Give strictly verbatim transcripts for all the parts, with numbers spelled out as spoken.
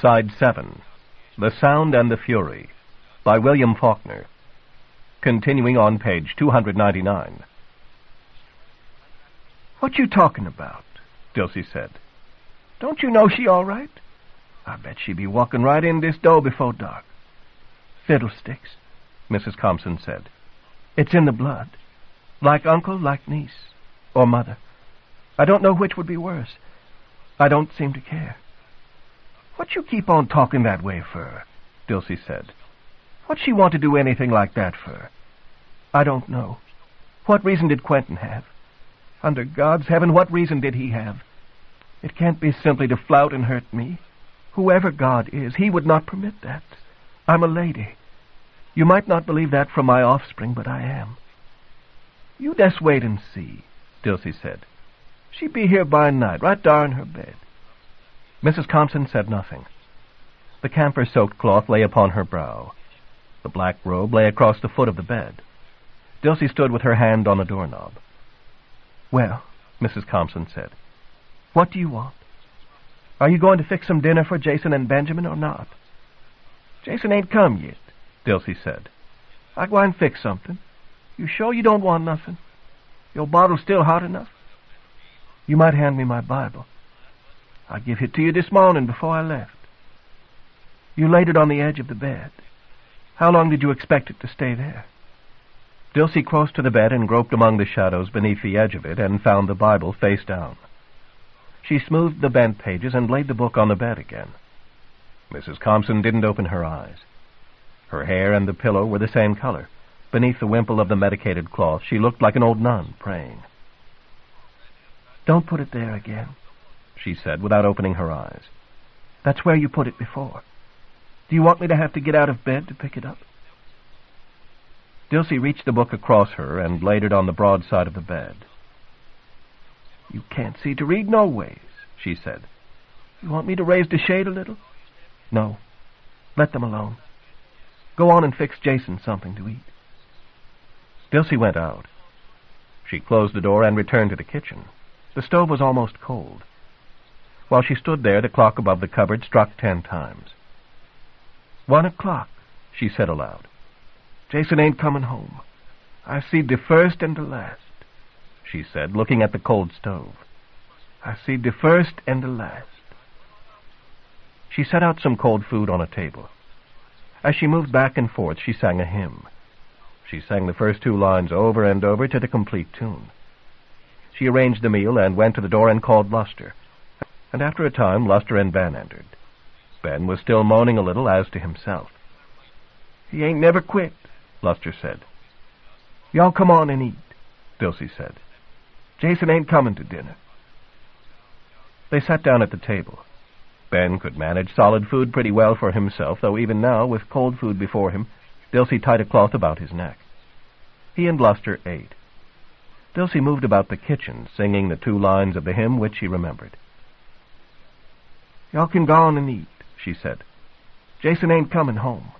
Side seven, The Sound and the Fury, by William Faulkner. Continuing on page two ninety-nine. "What you talking about?" Dilsey said. "Don't you know she all right? I bet she be walking right in this door before dark." "Fiddlesticks," Missus Compson said. "It's in the blood. Like uncle, like niece. Or mother. I don't know which would be worse. I don't seem to care." "What you keep on talking that way for?" Dilsey said. "What she want to do anything like that for?" "I don't know. What reason did Quentin have? Under God's heaven, what reason did he have? It can't be simply to flout and hurt me. Whoever God is, he would not permit that. I'm a lady. You might not believe that from my offspring, but I am." "You just wait and see," Dilsey said. "She be here by night, right dar in her bed." Missus Compson said nothing. The camphor-soaked cloth lay upon her brow. The black robe lay across the foot of the bed. Dilsey stood with her hand on the doorknob. "Well," Missus Compson said, "what do you want? Are you going to fix some dinner for Jason and Benjamin or not?" "Jason ain't come yet," Dilsey said. "I go and fix something. You sure you don't want nothing? Your bottle's still hot enough?" "You might hand me my Bible." "I give it to you this morning before I left." "You laid it on the edge of the bed. How long did you expect it to stay there?" Dilsey crossed to the bed and groped among the shadows beneath the edge of it and found the Bible face down. She smoothed the bent pages and laid the book on the bed again. Missus Compson didn't open her eyes. Her hair and the pillow were the same color. Beneath the wimple of the medicated cloth, she looked like an old nun praying. "Don't put it there again," she said, without opening her eyes. "That's where you put it before. Do you want me to have to get out of bed to pick it up?" Dilsey reached the book across her and laid it on the broad side of the bed. "You can't see to read no ways," she said. "You want me to raise the shade a little?" "No. Let them alone. Go on and fix Jason something to eat." Dilsey went out. She closed the door and returned to the kitchen. The stove was almost cold. While she stood there, the clock above the cupboard struck ten times. "One o'clock," she said aloud. "Jason ain't coming home. I seed the first and the last," she said, looking at the cold stove. "I seed the first and the last." She set out some cold food on a table. As she moved back and forth, she sang a hymn. She sang the first two lines over and over to the complete tune. She arranged the meal and went to the door and called Luster. And after a time, Luster and Ben entered. Ben was still moaning a little as to himself. "He ain't never quit," Luster said. "Y'all come on and eat," Dilsey said. "Jason ain't coming to dinner." They sat down at the table. Ben could manage solid food pretty well for himself, though even now, with cold food before him, Dilsey tied a cloth about his neck. He and Luster ate. Dilsey moved about the kitchen, singing the two lines of the hymn which she remembered. "Y'all can go on and eat," she said. "Jason ain't coming home."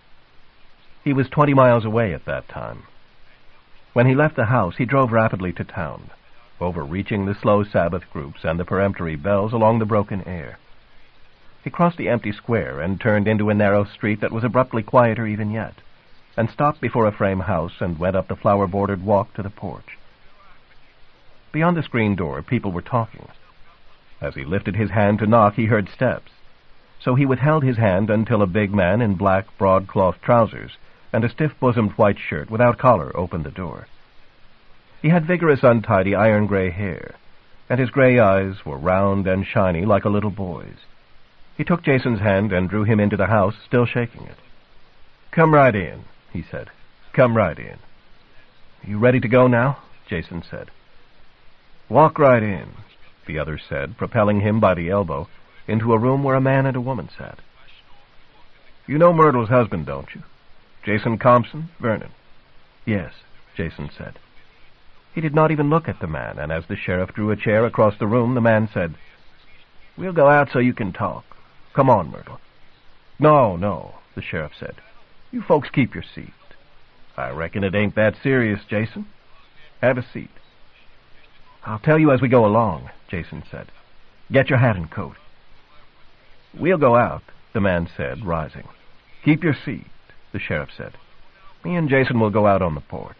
He was twenty miles away at that time. When he left the house, he drove rapidly to town, overreaching the slow Sabbath groups and the peremptory bells along the broken air. He crossed the empty square and turned into a narrow street that was abruptly quieter even yet, and stopped before a frame house and went up the flower-bordered walk to the porch. Beyond the screen door, people were talking. As he lifted his hand to knock, he heard steps. So he withheld his hand until a big man in black broadcloth trousers and a stiff-bosomed white shirt without collar opened the door. He had vigorous, untidy, iron-gray hair, and his gray eyes were round and shiny like a little boy's. He took Jason's hand and drew him into the house, still shaking it. "Come right in," he said. "Come right in." "You ready to go now?" Jason said. "Walk right in," the other said, propelling him by the elbow into a room where a man and a woman sat. "You know Myrtle's husband, don't you? Jason Compson, Vernon." "Yes," Jason said. He did not even look at the man, and as the sheriff drew a chair across the room, the man said, "We'll go out so you can talk. Come on, Myrtle." "No, no," the sheriff said. "You folks keep your seat." "I reckon it ain't that serious, Jason. Have a seat." "I'll tell you as we go along," Jason said. "Get your hat and coat." We'll go out, the man said, rising. Keep your seat, the sheriff said. Me and Jason will go out on the porch.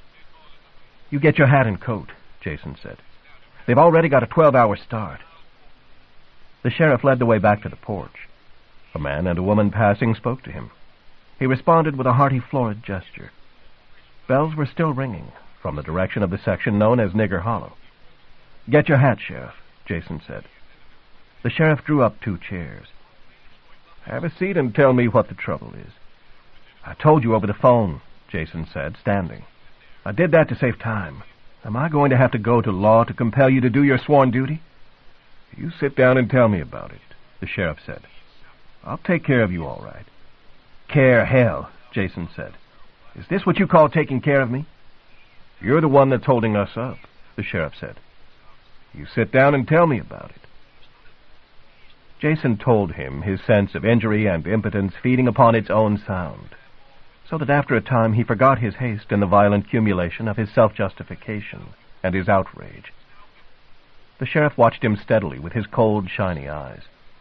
You get your hat and coat, Jason said. They've already got a twelve-hour start. The sheriff led the way back to the porch. A man and a woman passing spoke to him. He responded with a hearty, florid gesture. Bells were still ringing from the direction of the section known as Nigger Hollow. Get your hat, Sheriff, Jason said. The sheriff drew up two chairs. Have a seat and tell me what the trouble is. I told you over the phone, Jason said, standing. I did that to save time. Am I going to have to go to law to compel you to do your sworn duty? You sit down and tell me about it, the sheriff said. I'll take care of you all right. Care hell, Jason said. Is this what you call taking care of me? You're the one that's holding us up, the sheriff said. You sit down and tell me about it. Jason told him, his sense of injury and impotence feeding upon its own sound, so that after a time he forgot his haste in the violent cumulation of his self-justification and his outrage. The sheriff watched him steadily with his cold, shiny eyes.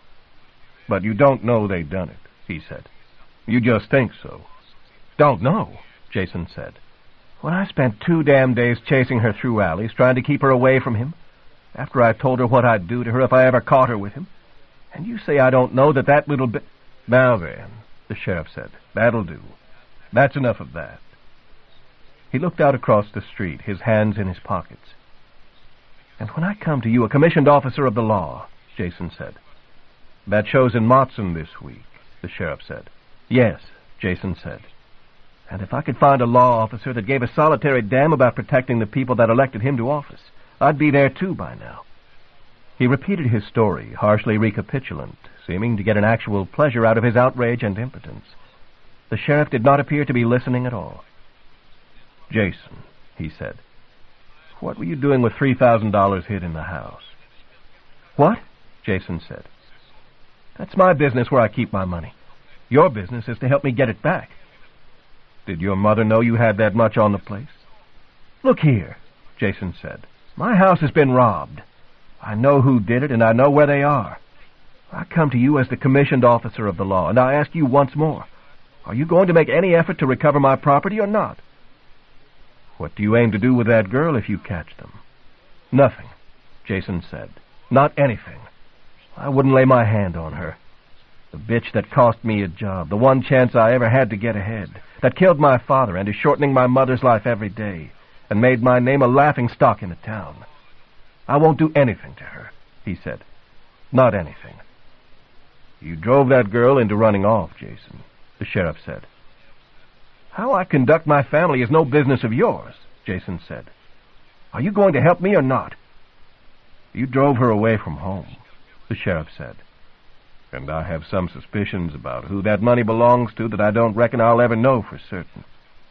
But you don't know they done it, he said. You just think so. Don't know, Jason said. When I spent two damn days chasing her through alleys, trying to keep her away from him, after I told her what I'd do to her if I ever caught her with him, and you say I don't know that that little bit... Now then, the sheriff said, that'll do. That's enough of that. He looked out across the street, his hands in his pockets. And when I come to you, a commissioned officer of the law, Jason said. That shows in Matson this week, the sheriff said. Yes, Jason said. And if I could find a law officer that gave a solitary damn about protecting the people that elected him to office, I'd be there too by now. He repeated his story, harshly recapitulant, seeming to get an actual pleasure out of his outrage and impotence. The sheriff did not appear to be listening at all. Jason, he said, what were you doing with three thousand dollars hid in the house? What? Jason said. That's my business where I keep my money. Your business is to help me get it back. Did your mother know you had that much on the place? Look here, Jason said. My house has been robbed. I know who did it, and I know where they are. I come to you as the commissioned officer of the law, and I ask you once more, are you going to make any effort to recover my property or not? What do you aim to do with that girl if you catch them? Nothing, Jason said. Not anything. I wouldn't lay my hand on her. The bitch that cost me a job, the one chance I ever had to get ahead, that killed my father and is shortening my mother's life every day, and made my name a laughingstock in the town. I won't do anything to her, he said. Not anything. You drove that girl into running off, Jason, the sheriff said. How I conduct my family is no business of yours, Jason said. Are you going to help me or not? You drove her away from home, the sheriff said. And I have some suspicions about who that money belongs to that I don't reckon I'll ever know for certain.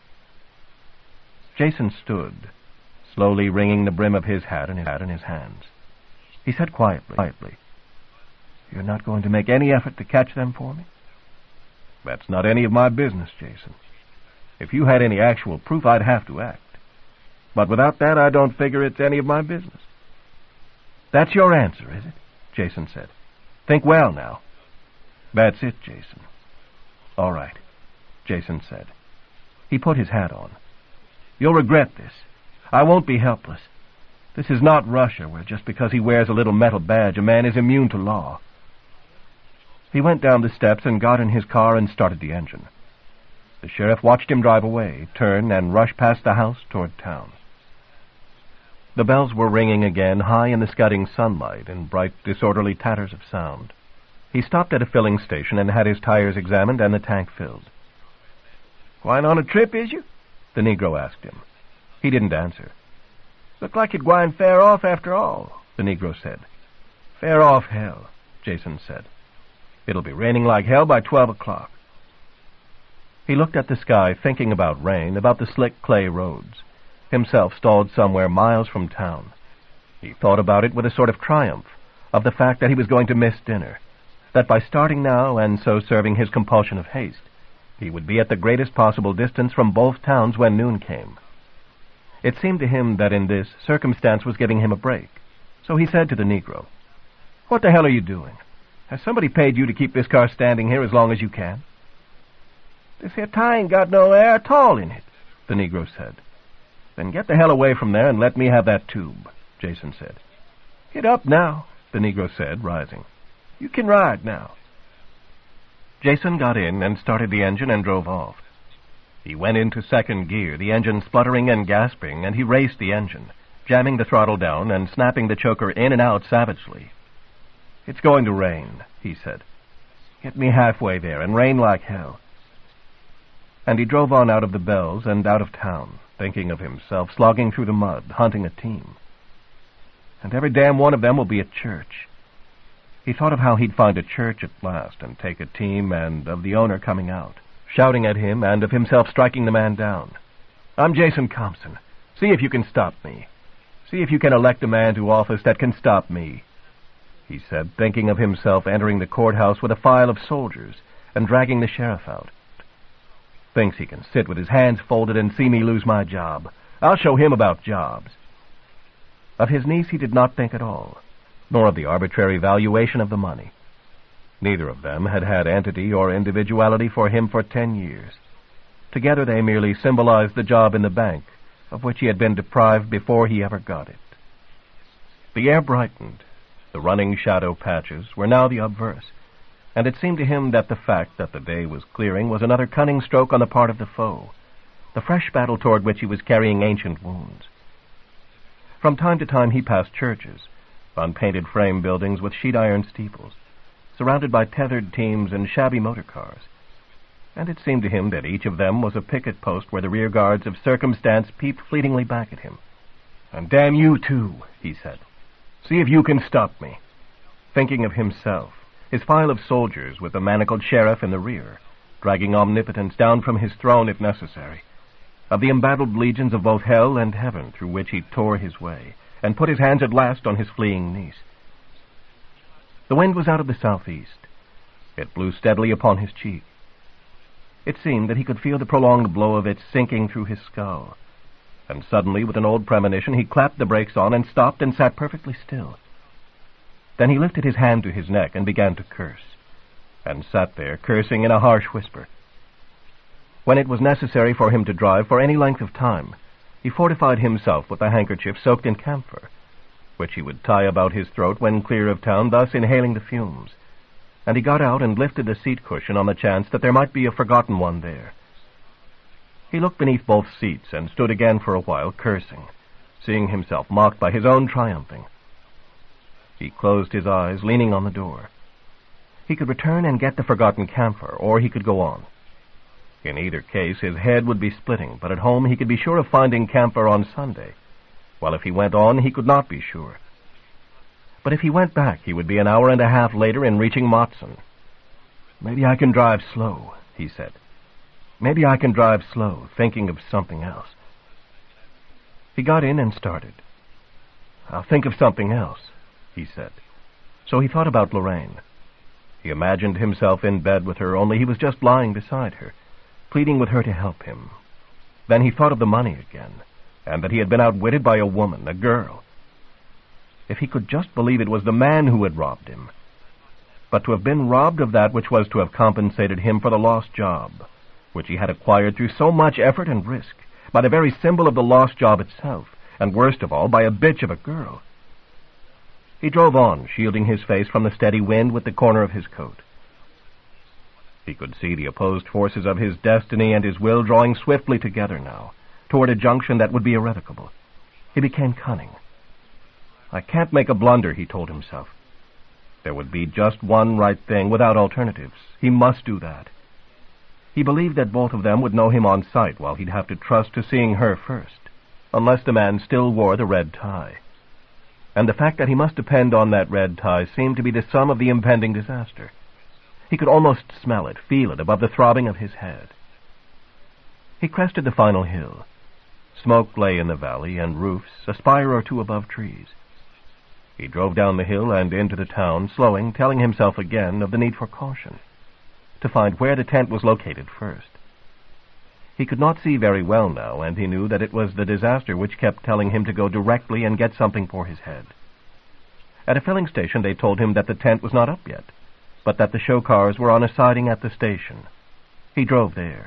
Jason stood, slowly wringing the brim of his hat in his, hat in his hands. He said quietly, quietly, You're not going to make any effort to catch them for me? That's not any of my business, Jason. If you had any actual proof, I'd have to act. But without that, I don't figure it's any of my business. That's your answer, is it? Jason said. Think well now. That's it, Jason. All right, Jason said. He put his hat on. You'll regret this. I won't be helpless. This is not Russia, where just because he wears a little metal badge, a man is immune to law. He went down the steps and got in his car and started the engine. The sheriff watched him drive away, turn, and rush past the house toward town. The bells were ringing again, high in the scudding sunlight, in bright, disorderly tatters of sound. He stopped at a filling station and had his tires examined and the tank filled. "Gwine on a trip, is you?" the Negro asked him. He didn't answer. "Look like you'd gwine fair off after all," the Negro said. "Fair off hell," Jason said. "It'll be raining like hell by twelve o'clock." He looked at the sky, thinking about rain, about the slick clay roads, himself stalled somewhere miles from town. He thought about it with a sort of triumph, of the fact that he was going to miss dinner, that by starting now and so serving his compulsion of haste, he would be at the greatest possible distance from both towns when noon came. It seemed to him that in this, circumstance was giving him a break, so he said to the Negro, "What the hell are you doing? Has somebody paid you to keep this car standing here as long as you can? This here tie ain't got no air at all in it, the Negro said. Then get the hell away from there and let me have that tube, Jason said. Get up now, the Negro said, rising. You can ride now. Jason got in and started the engine and drove off. He went into second gear, the engine spluttering and gasping, and he raced the engine, jamming the throttle down and snapping the choker in and out savagely. It's going to rain, he said. Get me halfway there and rain like hell. And he drove on out of the Bells and out of town, thinking of himself slogging through the mud, hunting a team. And every damn one of them will be at church. He thought of how he'd find a church at last and take a team, and of the owner coming out, shouting at him, and of himself striking the man down. I'm Jason Thompson. See if you can stop me. See if you can elect a man to office that can stop me, he said, thinking of himself entering the courthouse with a file of soldiers and dragging the sheriff out. Thinks he can sit with his hands folded and see me lose my job. I'll show him about jobs. Of his niece he did not think at all, nor of the arbitrary valuation of the money. Neither of them had had entity or individuality for him for ten years. Together they merely symbolized the job in the bank, of which he had been deprived before he ever got it. The air brightened. The running shadow patches were now the obverse, and it seemed to him that the fact that the day was clearing was another cunning stroke on the part of the foe, the fresh battle toward which he was carrying ancient wounds. From time to time he passed churches, unpainted frame buildings with sheet-iron steeples, surrounded by tethered teams and shabby motor cars, and it seemed to him that each of them was a picket post where the rear guards of circumstance peeped fleetingly back at him. And damn you, too, he said. See if you can stop me. Thinking of himself, his file of soldiers with the manacled sheriff in the rear, dragging omnipotence down from his throne if necessary, of the embattled legions of both hell and heaven through which he tore his way, and put his hands at last on his fleeing niece. The wind was out of the southeast. It blew steadily upon his cheek. It seemed that he could feel the prolonged blow of it sinking through his skull, and suddenly, with an old premonition, he clapped the brakes on and stopped and sat perfectly still. Then he lifted his hand to his neck and began to curse, and sat there cursing in a harsh whisper. When it was necessary for him to drive for any length of time, he fortified himself with a handkerchief soaked in camphor, which he would tie about his throat when clear of town, thus inhaling the fumes, and he got out and lifted the seat cushion on the chance that there might be a forgotten one there. He looked beneath both seats and stood again for a while cursing, seeing himself mocked by his own triumphing. He closed his eyes, leaning on the door. He could return and get the forgotten camphor, or he could go on. In either case, his head would be splitting, but at home he could be sure of finding camphor on Sunday, while if he went on, he could not be sure. But if he went back, he would be an hour and a half later in reaching Matson. Maybe I can drive slow, he said. Maybe I can drive slow, thinking of something else. He got in and started. I'll think of something else, he said. So he thought about Lorraine. He imagined himself in bed with her, only he was just lying beside her, pleading with her to help him. Then he thought of the money again, and that he had been outwitted by a woman, a girl. If he could just believe it was the man who had robbed him. But to have been robbed of that which was to have compensated him for the lost job, which he had acquired through so much effort and risk, by the very symbol of the lost job itself, and worst of all, by a bitch of a girl. He drove on, shielding his face from the steady wind with the corner of his coat. He could see the opposed forces of his destiny and his will drawing swiftly together now, toward a junction that would be irrevocable. He became cunning. I can't make a blunder, he told himself. There would be just one right thing, without alternatives. He must do that. He believed that both of them would know him on sight, while he'd have to trust to seeing her first, unless the man still wore the red tie. And the fact that he must depend on that red tie seemed to be the sum of the impending disaster. He could almost smell it, feel it above the throbbing of his head. He crested the final hill. Smoke lay in the valley, and roofs, a spire or two above trees. He drove down the hill and into the town, slowing, telling himself again of the need for caution, to find where the tent was located first. He could not see very well now, and he knew that it was the disaster which kept telling him to go directly and get something for his head. At a filling station they told him that the tent was not up yet, but that the show cars were on a siding at the station. He drove there.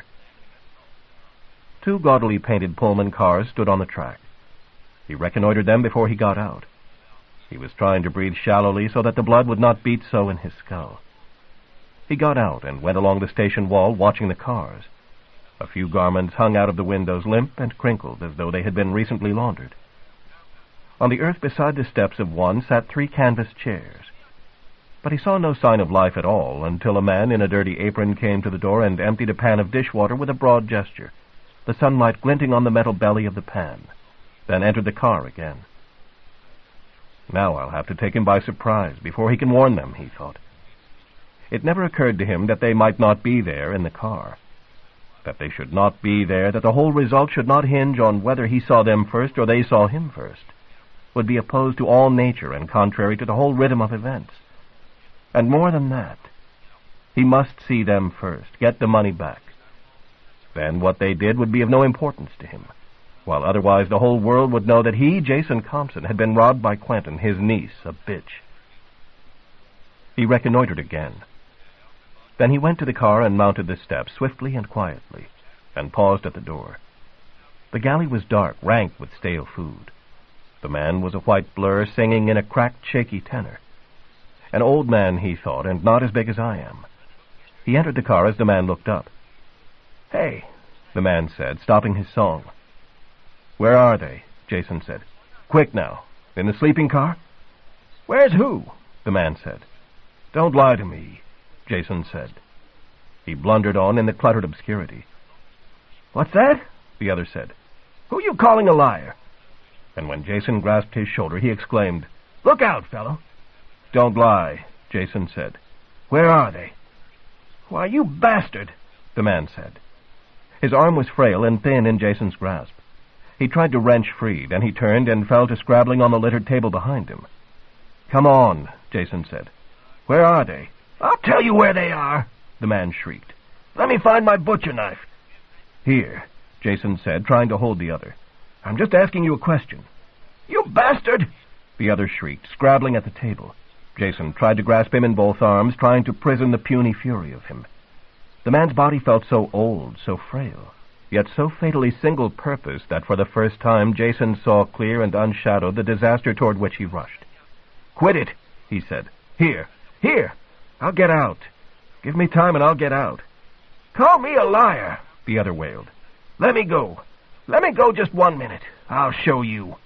Two gaudily painted Pullman cars stood on the track. He reconnoitered them before he got out. He was trying to breathe shallowly so that the blood would not beat so in his skull. He got out and went along the station wall watching the cars. A few garments hung out of the windows, limp and crinkled as though they had been recently laundered. On the earth beside the steps of one sat three canvas chairs. But he saw no sign of life at all until a man in a dirty apron came to the door and emptied a pan of dishwater with a broad gesture, the sunlight glinting on the metal belly of the pan, then entered the car again. Now I'll have to take him by surprise before he can warn them, he thought. It never occurred to him that they might not be there in the car, that they should not be there, that the whole result should not hinge on whether he saw them first or they saw him first, would be opposed to all nature and contrary to the whole rhythm of events. And more than that, he must see them first, get the money back. Then what they did would be of no importance to him, while otherwise the whole world would know that he, Jason Compson, had been robbed by Quentin, his niece, a bitch. He reconnoitered again. Then he went to the car and mounted the steps swiftly and quietly, and paused at the door. The galley was dark, rank with stale food. The man was a white blur, singing in a cracked, shaky tenor. An old man, he thought, and not as big as I am. He entered the car as the man looked up. "Hey," the man said, stopping his song. "Where are they?" Jason said. "Quick now. In the sleeping car?" "Where's who?" the man said. "Don't lie to me," Jason said. He blundered on in the cluttered obscurity. "What's that?" the other said. "Who you calling a liar?" And when Jason grasped his shoulder, he exclaimed, "Look out, fellow!" "Don't lie," Jason said. "Where are they?" "Why, you bastard," the man said. His arm was frail and thin in Jason's grasp. He tried to wrench free, then he turned and fell to scrabbling on the littered table behind him. "Come on," Jason said. "Where are they?" "I'll tell you where they are," the man shrieked. "Let me find my butcher knife." "Here," Jason said, trying to hold the other. "I'm just asking you a question." "You bastard!" the other shrieked, scrabbling at the table. Jason tried to grasp him in both arms, trying to prison the puny fury of him. The man's body felt so old, so frail, yet so fatally single-purposed that for the first time Jason saw clear and unshadowed the disaster toward which he rushed. "Quit it," he said. "Here, here, I'll get out. Give me time and I'll get out." "Call me a liar," the other wailed. "Let me go. Let me go just one minute. I'll show you."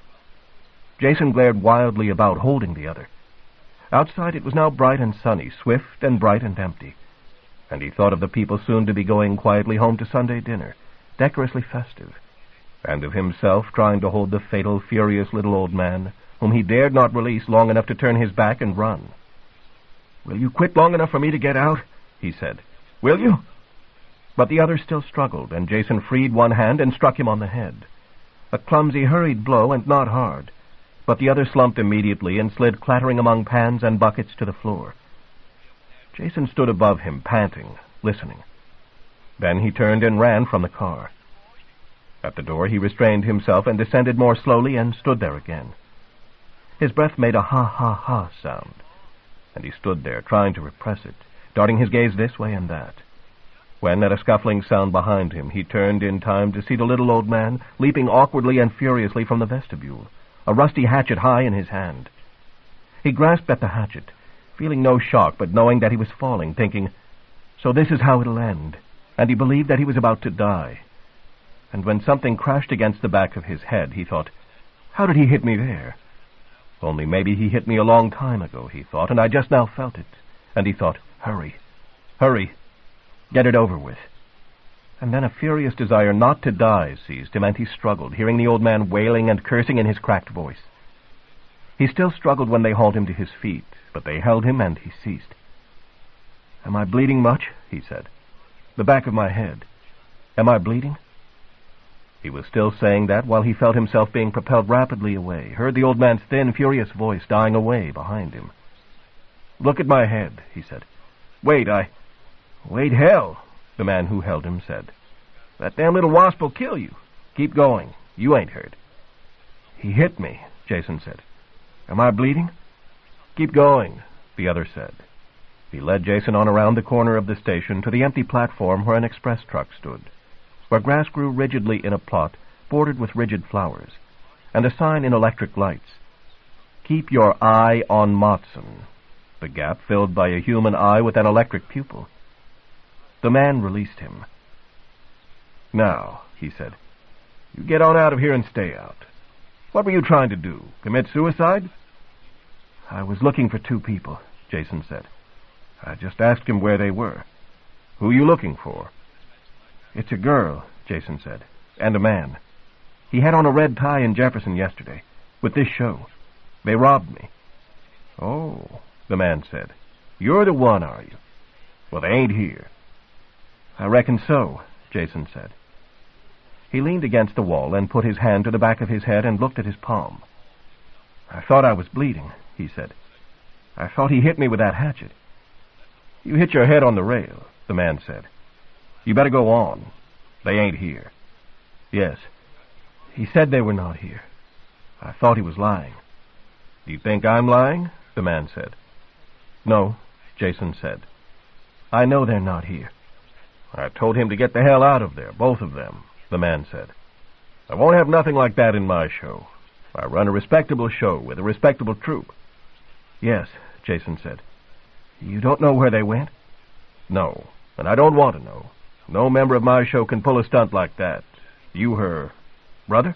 Jason glared wildly about, holding the other. Outside it was now bright and sunny, swift and bright and empty, and he thought of the people soon to be going quietly home to Sunday dinner, decorously festive, and of himself trying to hold the fatal, furious little old man, whom he dared not release long enough to turn his back and run. "Will you quit long enough for me to get out?" he said. "Will you?" But the other still struggled, and Jason freed one hand and struck him on the head. A clumsy, hurried blow, and not hard, but the other slumped immediately and slid clattering among pans and buckets to the floor. Jason stood above him, panting, listening. Then he turned and ran from the car. At the door he restrained himself and descended more slowly and stood there again. His breath made a ha-ha-ha sound, and he stood there trying to repress it, darting his gaze this way and that. When, at a scuffling sound behind him, he turned in time to see the little old man leaping awkwardly and furiously from the vestibule, a rusty hatchet high in his hand. He grasped at the hatchet, feeling no shock, but knowing that he was falling, thinking, "So this is how it'll end," and he believed that he was about to die. And when something crashed against the back of his head, he thought, "How did he hit me there?" Only maybe he hit me a long time ago, he thought, and I just now felt it. And he thought, hurry, hurry, get it over with. And then a furious desire not to die seized him, and he struggled, hearing the old man wailing and cursing in his cracked voice. He still struggled when they hauled him to his feet, but they held him and he ceased. "Am I bleeding much?" he said. "The back of my head. Am I bleeding?" He was still saying that while he felt himself being propelled rapidly away, heard the old man's thin, furious voice dying away behind him. "Look at my head," he said. "Wait, I—" "Wait, hell," the man who held him said. "That damn little wasp will kill you. Keep going. You ain't hurt." "He hit me," Jason said. "Am I bleeding?" "Keep going," the other said. He led Jason on around the corner of the station to the empty platform where an express truck stood, where grass grew rigidly in a plot bordered with rigid flowers, and a sign in electric lights. Keep your eye on Matson, the gap filled by a human eye with an electric pupil. The man released him. Now, he said, you get on out of here and stay out. What were you trying to do? Commit suicide? I was looking for two people, Jason said. I just asked him where they were. Who are you looking for? It's a girl, Jason said, and a man. He had on a red tie in Jefferson yesterday, with this show. They robbed me. Oh, the man said. You're the one, are you? Well, they ain't here. I reckon so, Jason said. He leaned against the wall and put his hand to the back of his head and looked at his palm. I thought I was bleeding, he said. I thought he hit me with that hatchet. You hit your head on the rail, the man said. You better go on. They ain't here. Yes. He said they were not here. I thought he was lying. Do you think I'm lying? The man said. No, Jason said. I know they're not here. I told him to get the hell out of there, both of them, the man said. I won't have nothing like that in my show. I run a respectable show with a respectable troupe. Yes, Jason said. You don't know where they went? No, and I don't want to know. No member of my show can pull a stunt like that. You her brother?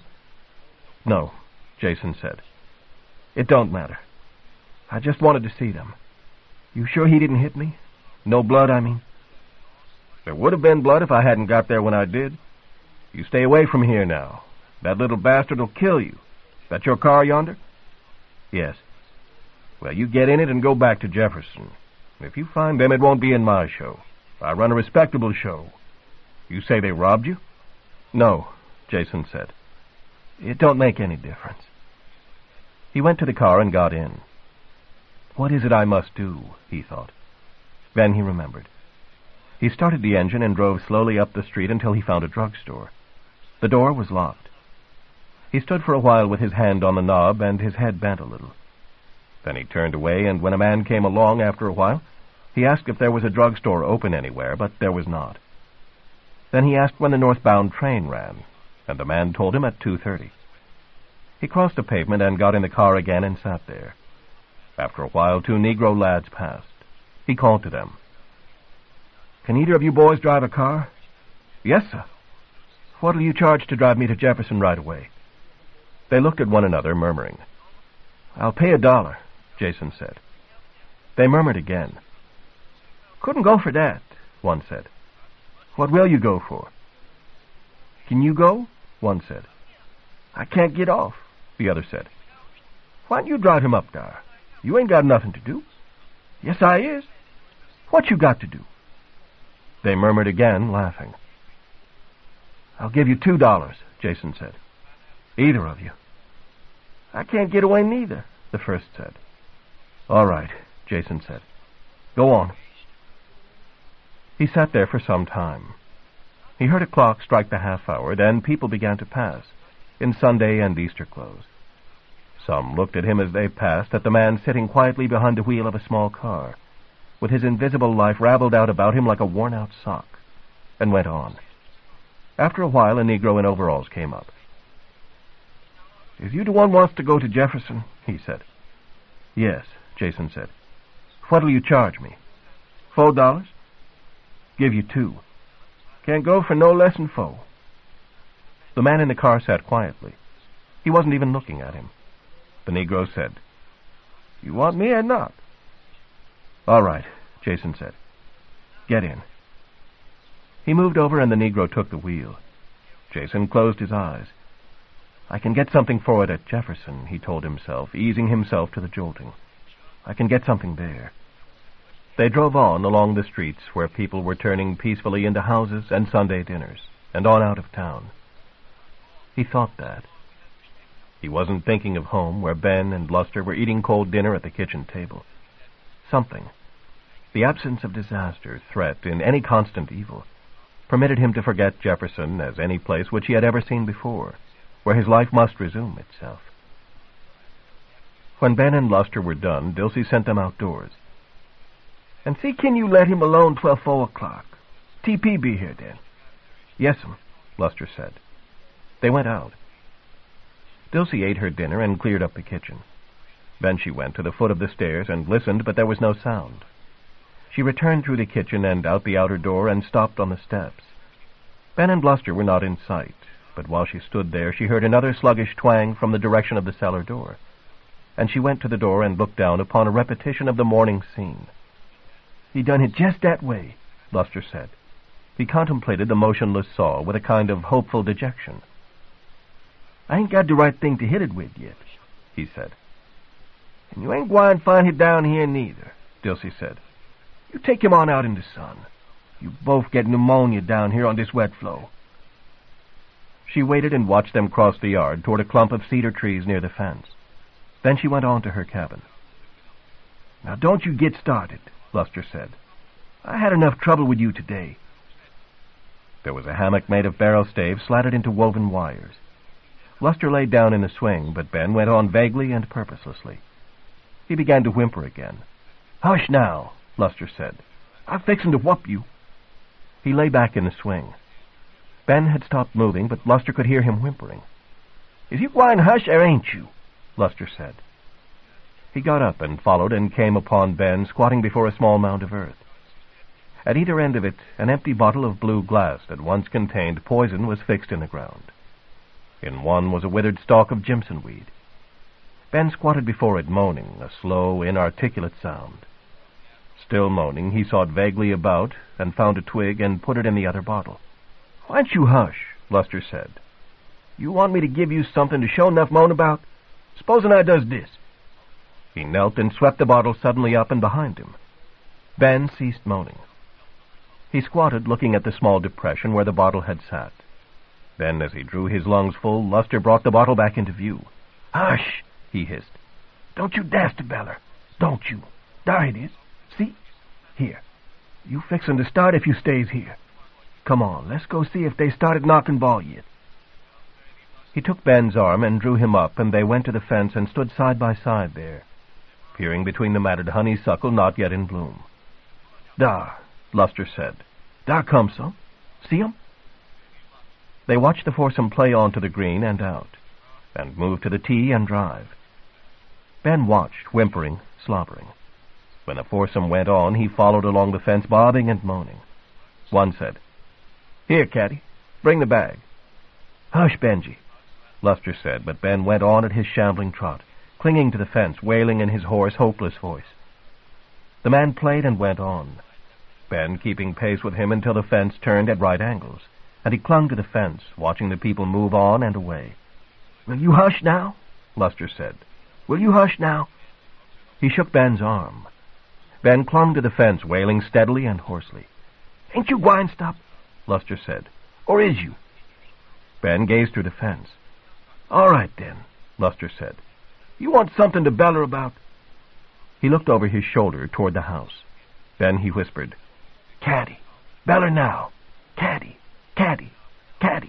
No, Jason said. It don't matter. I just wanted to see them. You sure he didn't hit me? No blood, I mean? There would have been blood if I hadn't got there when I did. You stay away from here now. That little bastard will kill you. That your car yonder? Yes. Well, you get in it and go back to Jefferson. If you find them, it won't be in my show. I run a respectable show. You say they robbed you? No, Jason said. It don't make any difference. He went to the car and got in. What is it I must do? He thought. Then he remembered. He started the engine and drove slowly up the street until he found a drugstore. The door was locked. He stood for a while with his hand on the knob and his head bent a little. Then he turned away, and when a man came along after a while, he asked if there was a drugstore open anywhere, but there was not. Then he asked when the northbound train ran, and the man told him at two thirty. He crossed the pavement and got in the car again and sat there. After a while, two Negro lads passed. He called to them. Can either of you boys drive a car? Yes, sir. What'll you charge to drive me to Jefferson right away? They looked at one another, murmuring. I'll pay a dollar, Jason said. They murmured again. Couldn't go for that, one said. What will you go for? Can you go? One said. I can't get off, the other said. Why don't you drive him up there? You ain't got nothing to do. Yes, I is. What you got to do? They murmured again, laughing. I'll give you two dollars, Jason said. Either of you. I can't get away neither, the first said. All right, Jason said. Go on. He sat there for some time. He heard a clock strike the half hour, then people began to pass, in Sunday and Easter clothes. Some looked at him as they passed, at the man sitting quietly behind the wheel of a small car, with his invisible life raveled out about him like a worn-out sock, and went on. After a while, a Negro in overalls came up. Is you the one wants to go to Jefferson? He said. Yes, Jason said. What'll you charge me? Four dollars? Give you two. Can't go for no less than four. The man in the car sat quietly. He wasn't even looking at him. The Negro said, You want me or not? All right, Jason said. Get in. He moved over and the Negro took the wheel. Jason closed his eyes. I can get something for it at Jefferson, he told himself, easing himself to the jolting. I can get something there. They drove on along the streets where people were turning peacefully into houses and Sunday dinners, and on out of town. He thought that. He wasn't thinking of home, where Ben and Luster were eating cold dinner at the kitchen table. Something, the absence of disaster, threat, in any constant evil, permitted him to forget Jefferson as any place which he had ever seen before, where his life must resume itself. When Ben and Luster were done, Dilsey sent them outdoors. And see, can you let him alone twelve four o'clock? T P be here then. Yes'm, Luster said. They went out. Dilsey ate her dinner and cleared up the kitchen. Then she went to the foot of the stairs and listened, but there was no sound. She returned through the kitchen and out the outer door and stopped on the steps. Ben and Luster were not in sight, but while she stood there she heard another sluggish twang from the direction of the cellar door, and she went to the door and looked down upon a repetition of the morning scene. He done it just that way, Luster said. He contemplated the motionless saw with a kind of hopeful dejection. I ain't got the right thing to hit it with yet, he said. And you ain't gwine find it down here neither, Dilsey said. You take him on out in the sun. You both get pneumonia down here on this wet floor. She waited and watched them cross the yard toward a clump of cedar trees near the fence. Then she went on to her cabin. Now don't you get started, Luster said. I had enough trouble with you today. There was a hammock made of barrel staves slatted into woven wires. Luster lay down in the swing, but Ben went on vaguely and purposelessly. He began to whimper again. Hush now, Luster said. I'm fixing to whoop you. He lay back in the swing. Ben had stopped moving, but Luster could hear him whimpering. Is you gwine hush or ain't you? Luster said. He got up and followed and came upon Ben squatting before a small mound of earth. At either end of it, an empty bottle of blue glass that once contained poison was fixed in the ground. In one was a withered stalk of Jimson weed. Ben squatted before it, moaning, a slow, inarticulate sound. Still moaning, he sought vaguely about and found a twig and put it in the other bottle. Why'n't you hush? Luster said. You want me to give you something to show enough moan about? Supposing I does this. He knelt and swept the bottle suddenly up and behind him. Ben ceased moaning. He squatted, looking at the small depression where the bottle had sat. Then, as he drew his lungs full, Luster brought the bottle back into view. Hush, he hissed. Don't you dast to beller. Don't you. There it is. See? Here. You fixin' to start if you stays here. Come on, let's go see if they started knocking ball yet. He took Ben's arm and drew him up, and they went to the fence and stood side by side there, peering between the matted honeysuckle not yet in bloom. Dar, Luster said. Dar comes some. See 'em? They watched the foursome play on to the green and out, and move to the tee and drive. Ben watched, whimpering, slobbering. When the foursome went on, he followed along the fence, bobbing and moaning. One said, "Here, Caddy, bring the bag." "Hush, Benji," Luster said, but Ben went on at his shambling trot, clinging to the fence, wailing in his hoarse, hopeless voice. The man played and went on, Ben keeping pace with him until the fence turned at right angles, and he clung to the fence, watching the people move on and away. "Will you hush now?" Luster said. "Will you hush now?" He shook Ben's arm. Ben clung to the fence, wailing steadily and hoarsely. "Ain't you gwine stop?" Luster said. "Or is you?" Ben gazed through the fence. "All right, then," Luster said. "You want something to beller about?" He looked over his shoulder toward the house. Then he whispered, "Caddy, beller now. Caddy, caddy, caddy."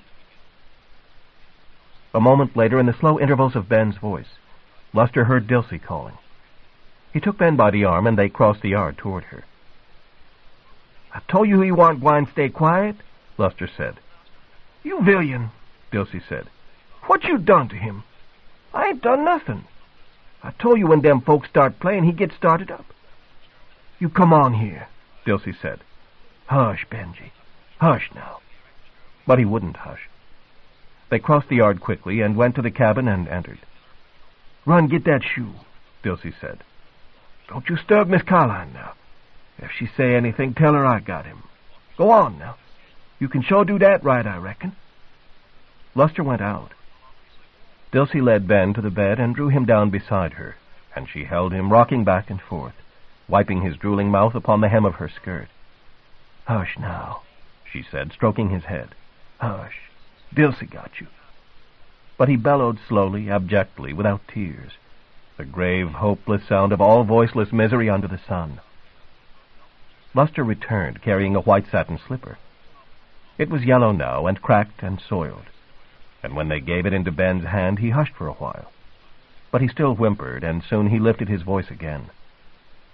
A moment later, in the slow intervals of Ben's voice, Luster heard Dilsey calling. He took Ben by the arm, and they crossed the yard toward her. "I told you he want gwine stay quiet," Luster said. "You villain," Dilsey said. "What you done to him?" "I ain't done nothing. I told you when them folks start playing, he get started up." "You come on here," Dilsey said. "Hush, Benji. Hush now." But he wouldn't hush. They crossed the yard quickly and went to the cabin and entered. "Run get that shoe," Dilsey said. "Don't you stir Miss Carline now. If she say anything, tell her I got him. Go on now. You can sure do that right, I reckon." Luster went out. Dilsey led Ben to the bed and drew him down beside her, and she held him, rocking back and forth, wiping his drooling mouth upon the hem of her skirt. "Hush now," she said, stroking his head. "Hush. Dilsey got you." But he bellowed slowly, abjectly, without tears, the grave, hopeless sound of all voiceless misery under the sun. Luster returned, carrying a white satin slipper. It was yellow now, and cracked and soiled, and when they gave it into Ben's hand, he hushed for a while. But he still whimpered, and soon he lifted his voice again.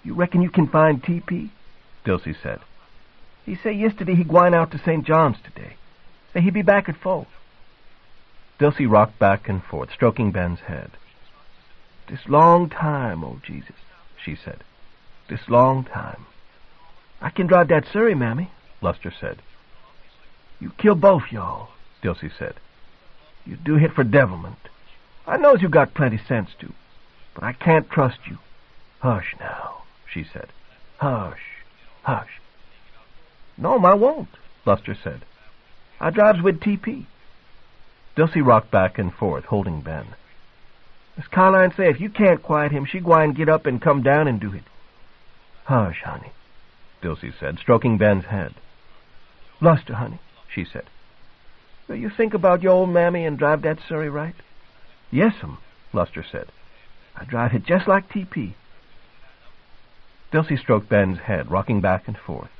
You reckon you can find T P? Dilsey said. He say yesterday he gwine out to Saint John's today. Say he be back at four. Dilsey rocked back and forth, stroking Ben's head. This long time, oh Jesus, she said. This long time. I can drive that Surrey, Mammy, Luster said. You kill both y'all, Dilsey said. You do hit for devilment. I knows you got plenty sense to, but I can't trust you. Hush now, she said. Hush, hush. No, I won't, Luster said. I drives with T P. Dilsey rocked back and forth, holding Ben. Miss Carline say if you can't quiet him, she gwine get up and come down and do it. Hush, honey, Dilsey said, stroking Ben's head. Luster, honey, she said. Will you think about your old mammy and drive that Surrey right? Yes'm, Luster said. I drive it just like T P. Dilsey stroked Ben's head, rocking back and forth.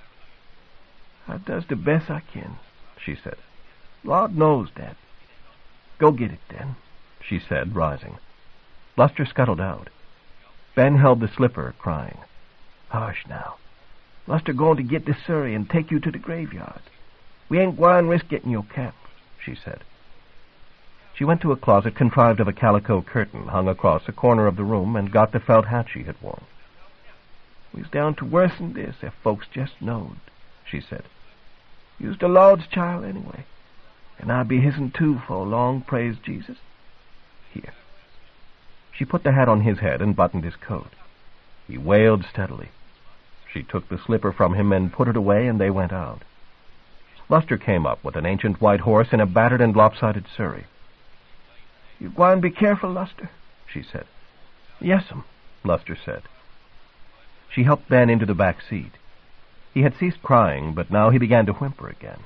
I does the best I can, she said. Lord knows that. Go get it, then, she said, rising. Luster scuttled out. Ben held the slipper, crying. Hush now. Luster going to get the Surrey and take you to the graveyard. We ain't gwine risk getting your cap, she said. She went to a closet contrived of a calico curtain hung across a corner of the room and got the felt hat she had worn. We's down to worse than this, if folks just knowed, she said. You's the Lord's child anyway, and I'll be his'n too for long, praise Jesus. Here. She put the hat on his head and buttoned his coat. He wailed steadily. She took the slipper from him and put it away, and they went out. Luster came up with an ancient white horse in a battered and lopsided Surrey. You gwine be careful, Luster, she said. Yes'm, Luster said. She helped Ben into the back seat. He had ceased crying, but now he began to whimper again.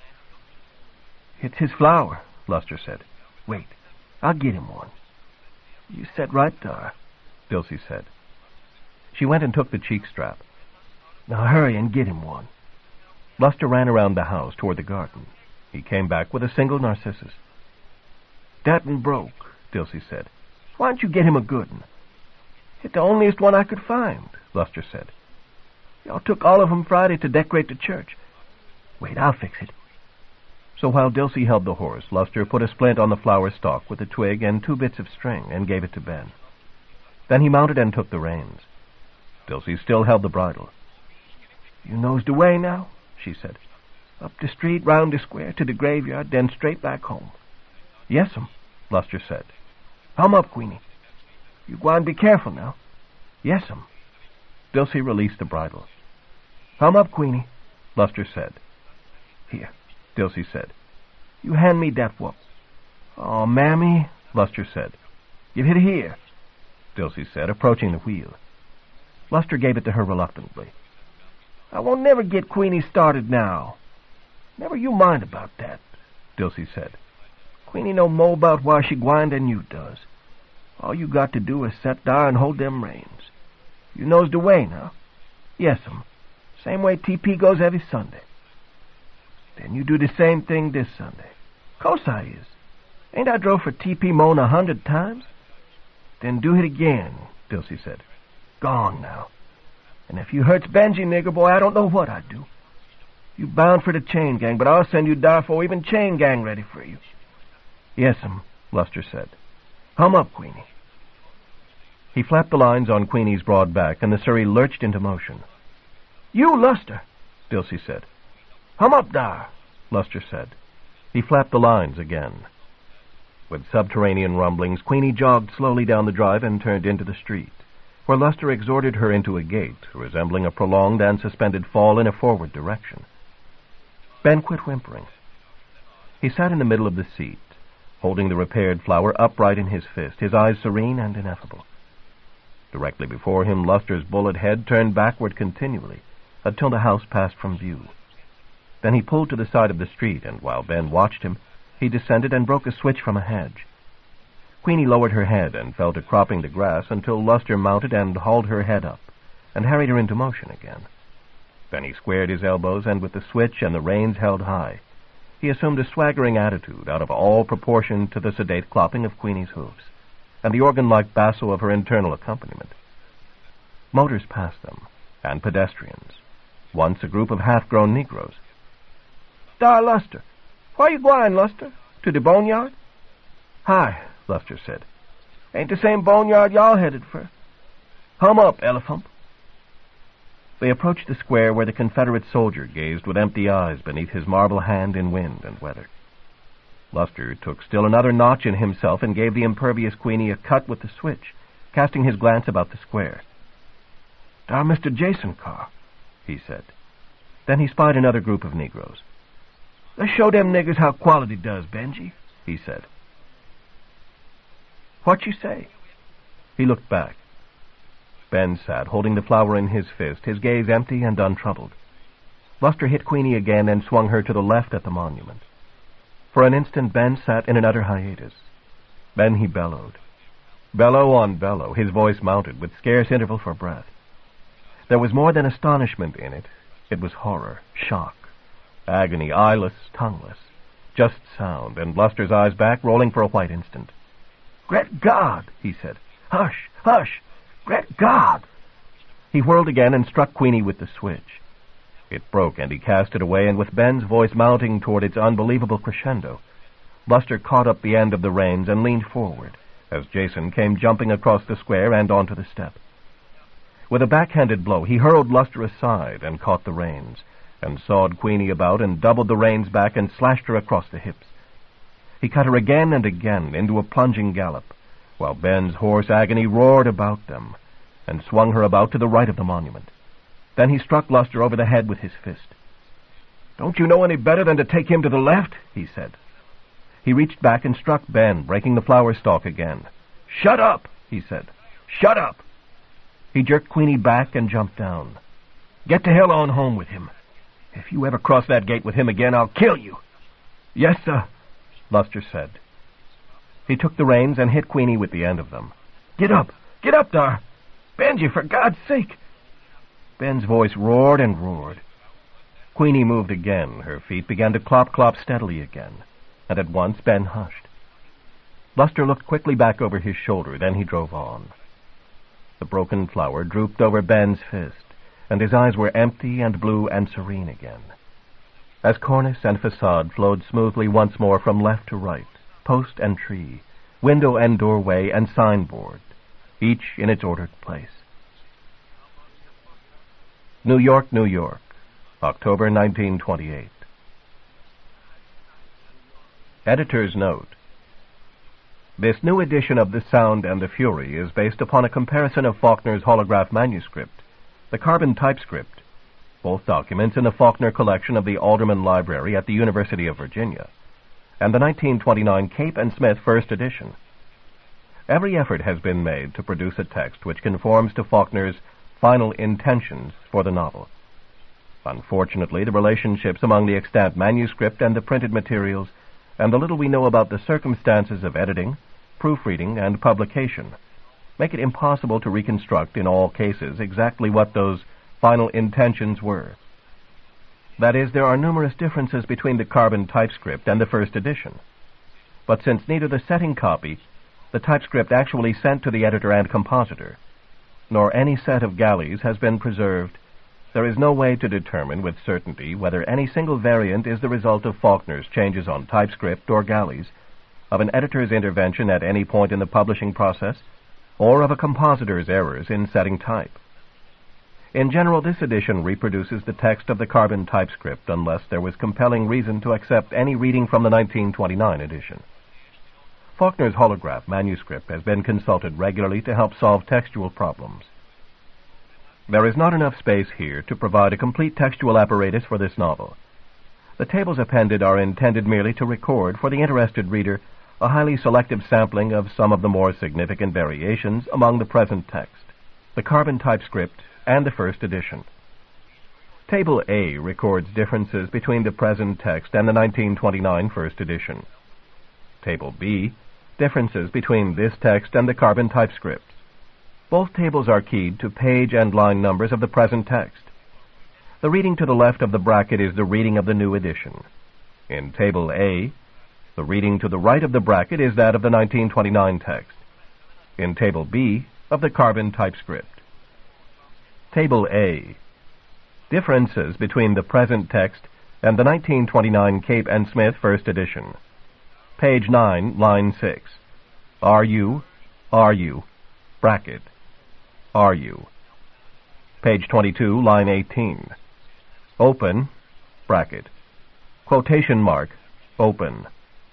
It's his flower, Luster said. Wait, I'll get him one. You set right there, Dilsey said. She went and took the cheek strap. Now hurry and get him one. Luster ran around the house toward the garden. He came back with a single narcissus. That one broke, Dilsey said. Why don't you get him a good one? It's the onliest one I could find, Luster said. Y'all took all of 'em Friday to decorate the church. Wait, I'll fix it. So while Dilsey held the horse, Luster put a splint on the flower stalk with a twig and two bits of string and gave it to Ben. Then he mounted and took the reins. Dilsey still held the bridle. You knows the way now, she said. Up the street, round the square, to the graveyard, then straight back home. Yes'm, Luster said. Come up, Queenie. You gwine be careful now. Yes'm. Dilsey released the bridle. Come up, Queenie, Luster said. Here, Dilsey said. You hand me that whoop. Oh, Mammy, Luster said. Give it here, Dilsey said, approaching the wheel. Luster gave it to her reluctantly. I won't never get Queenie started now. Never you mind about that, Dilsey said. Queenie know more about why she gwine than you does. All you got to do is set there and hold them reins. You knows the way now. Yes'm. Same way T P goes every Sunday. Then you do the same thing this Sunday. Course I is. Ain't I drove for T P moan a hundred times? Then do it again, Dilsey said. Gone now. And if you hurts Benji, nigger boy, I don't know what I'd do. You bound for the chain gang, but I'll send you dar for even chain gang ready for you. Yes'm, Luster said. Come up, Queenie. He flapped the lines on Queenie's broad back, and the Surrey lurched into motion. You, Luster, Dilsey said. Come up dar, Luster said. He flapped the lines again. With subterranean rumblings, Queenie jogged slowly down the drive and turned into the street, where Luster exhorted her into a gait, resembling a prolonged and suspended fall in a forward direction. Ben quit whimpering. He sat in the middle of the seat, holding the repaired flower upright in his fist, his eyes serene and ineffable. Directly before him, Luster's bullet head turned backward continually, until the house passed from view. Then he pulled to the side of the street, and while Ben watched him, he descended and broke a switch from a hedge. Queenie lowered her head and fell to cropping the grass until Luster mounted and hauled her head up, and harried her into motion again. Then he squared his elbows, and with the switch and the reins held high, he assumed a swaggering attitude out of all proportion to the sedate clopping of Queenie's hoofs, and the organ-like basso of her internal accompaniment. Motors passed them, and pedestrians. Once a group of half-grown Negroes. "Dar, Luster. Where you gwine, Luster? To the boneyard?" "Hi," Luster said. "Ain't the same boneyard y'all headed for. Hum up, Elephant." They approached the square where the Confederate soldier gazed with empty eyes beneath his marble hand in wind and weather. Luster took still another notch in himself and gave the impervious Queenie a cut with the switch, casting his glance about the square. "Dar Mister Jason car," he said. Then he spied another group of Negroes. "Let's show them niggers how quality does, Benji," he said. "What you say?" He looked back. Ben sat, holding the flower in his fist, his gaze empty and untroubled. Luster hit Queenie again and swung her to the left at the monument. For an instant, Ben sat in an utter hiatus. Then he bellowed. Bellow on bellow, his voice mounted, with scarce interval for breath. There was more than astonishment in it. It was horror, shock, agony, eyeless, tongueless. Just sound, and Luster's eyes back, rolling for a white instant. "Great God," he said. "Hush, hush! Great God!" He whirled again and struck Queenie with the switch. It broke, and he cast it away, and with Ben's voice mounting toward its unbelievable crescendo, Luster caught up the end of the reins and leaned forward as Jason came jumping across the square and onto the step. With a backhanded blow, he hurled Luster aside and caught the reins, and sawed Queenie about and doubled the reins back and slashed her across the hips. He cut her again and again into a plunging gallop, while Ben's hoarse agony roared about them, and swung her about to the right of the monument. Then he struck Luster over the head with his fist. "Don't you know any better than to take him to the left?" he said. He reached back and struck Ben, breaking the flower stalk again. "Shut up," he said. "Shut up." He jerked Queenie back and jumped down. "Get to hell on home with him. If you ever cross that gate with him again, I'll kill you." "Yes, sir," Luster said. He took the reins and hit Queenie with the end of them. "Get up! Get up, dar! Benji, for God's sake!" Ben's voice roared and roared. Queenie moved again. Her feet began to clop-clop steadily again, and at once Ben hushed. Luster looked quickly back over his shoulder, then he drove on. The broken flower drooped over Ben's fist, and his eyes were empty and blue and serene again. As cornice and facade flowed smoothly once more from left to right, post and tree, window and doorway and signboard, each in its ordered place. New York, New York, October nineteen twenty-eight. Editor's note. This new edition of The Sound and the Fury is based upon a comparison of Faulkner's holograph manuscript, the carbon typescript, both documents in the Faulkner collection of the Alderman Library at the University of Virginia, and the nineteen twenty-nine Cape and Smith first edition. Every effort has been made to produce a text which conforms to Faulkner's final intentions for the novel. Unfortunately, the relationships among the extant manuscript and the printed materials, and the little we know about the circumstances of editing, proofreading, and publication, make it impossible to reconstruct in all cases exactly what those final intentions were. That is, there are numerous differences between the carbon typescript and the first edition. But since neither the setting copy, the typescript actually sent to the editor and compositor, nor any set of galleys has been preserved, there is no way to determine with certainty whether any single variant is the result of Faulkner's changes on typescript or galleys, of an editor's intervention at any point in the publishing process, or of a compositor's errors in setting type. In general, this edition reproduces the text of the carbon typescript unless there was compelling reason to accept any reading from the nineteen twenty-nine edition. Faulkner's holograph manuscript has been consulted regularly to help solve textual problems. There is not enough space here to provide a complete textual apparatus for this novel. The tables appended are intended merely to record for the interested reader a highly selective sampling of some of the more significant variations among the present text, the carbon typescript, and the first edition. Table A records differences between the present text and the nineteen twenty-nine first edition. Table B, differences between this text and the carbon typescript. Both tables are keyed to page and line numbers of the present text. The reading to the left of the bracket is the reading of the new edition. In Table A, the reading to the right of the bracket is that of the nineteen twenty-nine text. In Table B, of the carbon typescript. Table A. Differences between the present text and the nineteen twenty-nine Cape and Smith first edition. Page nine, line six. Are you, are you, bracket, are you. Page twenty-two, line eighteen. Open, bracket, quotation mark, open.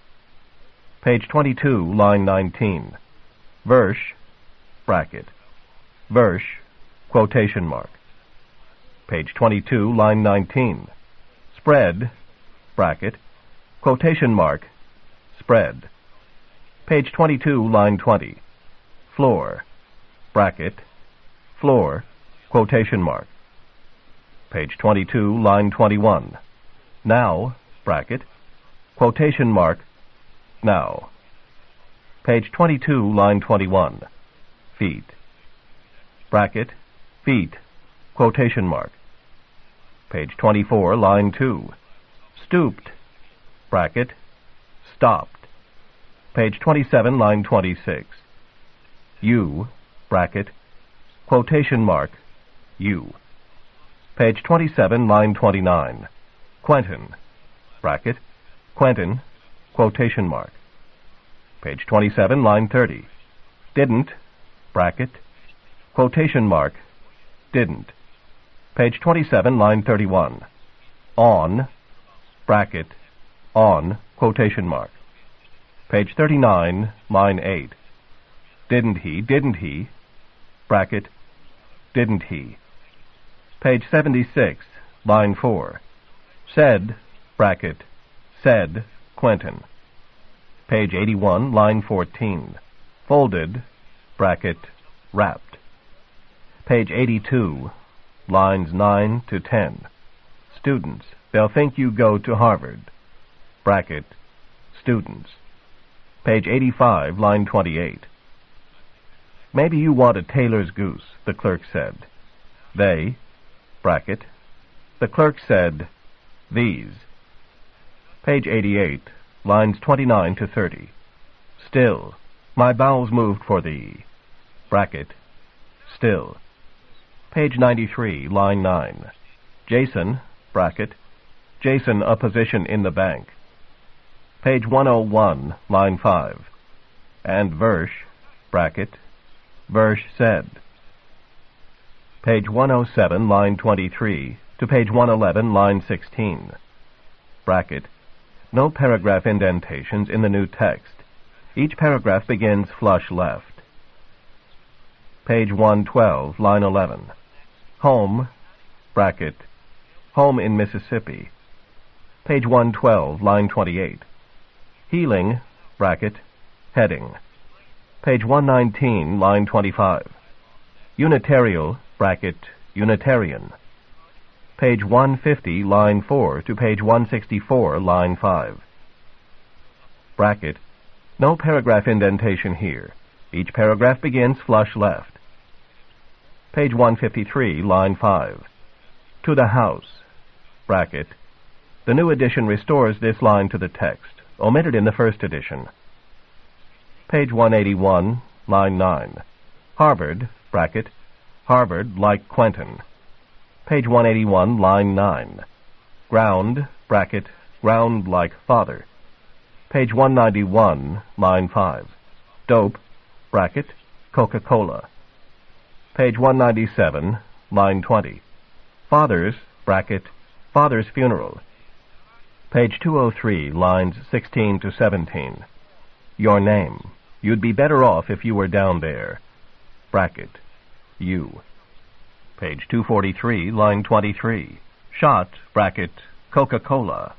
Page twenty-two, line nineteen. Verse, bracket, verse, quotation mark. Page twenty-two, line nineteen. Spread, bracket, quotation mark, spread. Page twenty-two, line twenty. Floor, bracket, floor, quotation mark. Page twenty-two, line twenty-one. Now, bracket, quotation mark, now. Page twenty-two, line twenty-one. Feet, bracket, feet, quotation mark. Page twenty-four, line two. Stooped, bracket, stopped. Page twenty-seven, line twenty-six. You, bracket, quotation mark, you. Page twenty-seven, line twenty-nine. Quentin, bracket, Quentin, quotation mark. Page twenty-seven, line thirty. Didn't, bracket, quotation mark, didn't. Page twenty-seven, line thirty-one. On, bracket, on, quotation mark. Page thirty-nine, line eight. Didn't he, didn't he, bracket, didn't he. Page seventy-six, line four. Said, bracket, said, Quentin. Page eighty-one, line fourteen. Folded, bracket, wrapped. Page eighty-two, lines nine to ten. Students, they'll think you go to Harvard, bracket, students. Page eighty-five, line twenty-eight. Maybe you want a tailor's goose, the clerk said. They, bracket, the clerk said, these. Page eighty-eight, lines twenty-nine to thirty. Still, my bowels moved for thee, bracket, still. Page ninety-three, line nine. Jason, bracket, Jason a position in the bank. Page one oh one, line five. And verse, bracket, verse said. Page one oh seven, line twenty-three, to page one eleven, line sixteen. Bracket, no paragraph indentations in the new text. Each paragraph begins flush left. Page one twelve, line eleven. Home, bracket, home in Mississippi. Page one twelve, line twenty-eight. Healing, bracket, heading. Page one nineteen, line twenty-five. Unitarial, bracket, Unitarian. Page one fifty, line four to page one sixty-four, line five. Bracket, no paragraph indentation here. Each paragraph begins flush left. Page one fifty-three, line five. To the house, bracket. The new edition restores this line to the text, omitted in the first edition. Page one eighty-one, line nine. Harvard, bracket, Harvard like Quentin. Page one eighty-one, line nine. Ground, bracket, ground like father. Page one ninety-one, line five. Dope, bracket, Coca-Cola. Page one ninety-seven, line twenty. Fathers, bracket, father's funeral. Page two oh three, lines sixteen to seventeen. Your name. You'd be better off if you were down there. Bracket, you. Page two forty-three, line twenty-three. Shot, bracket, Coca-Cola.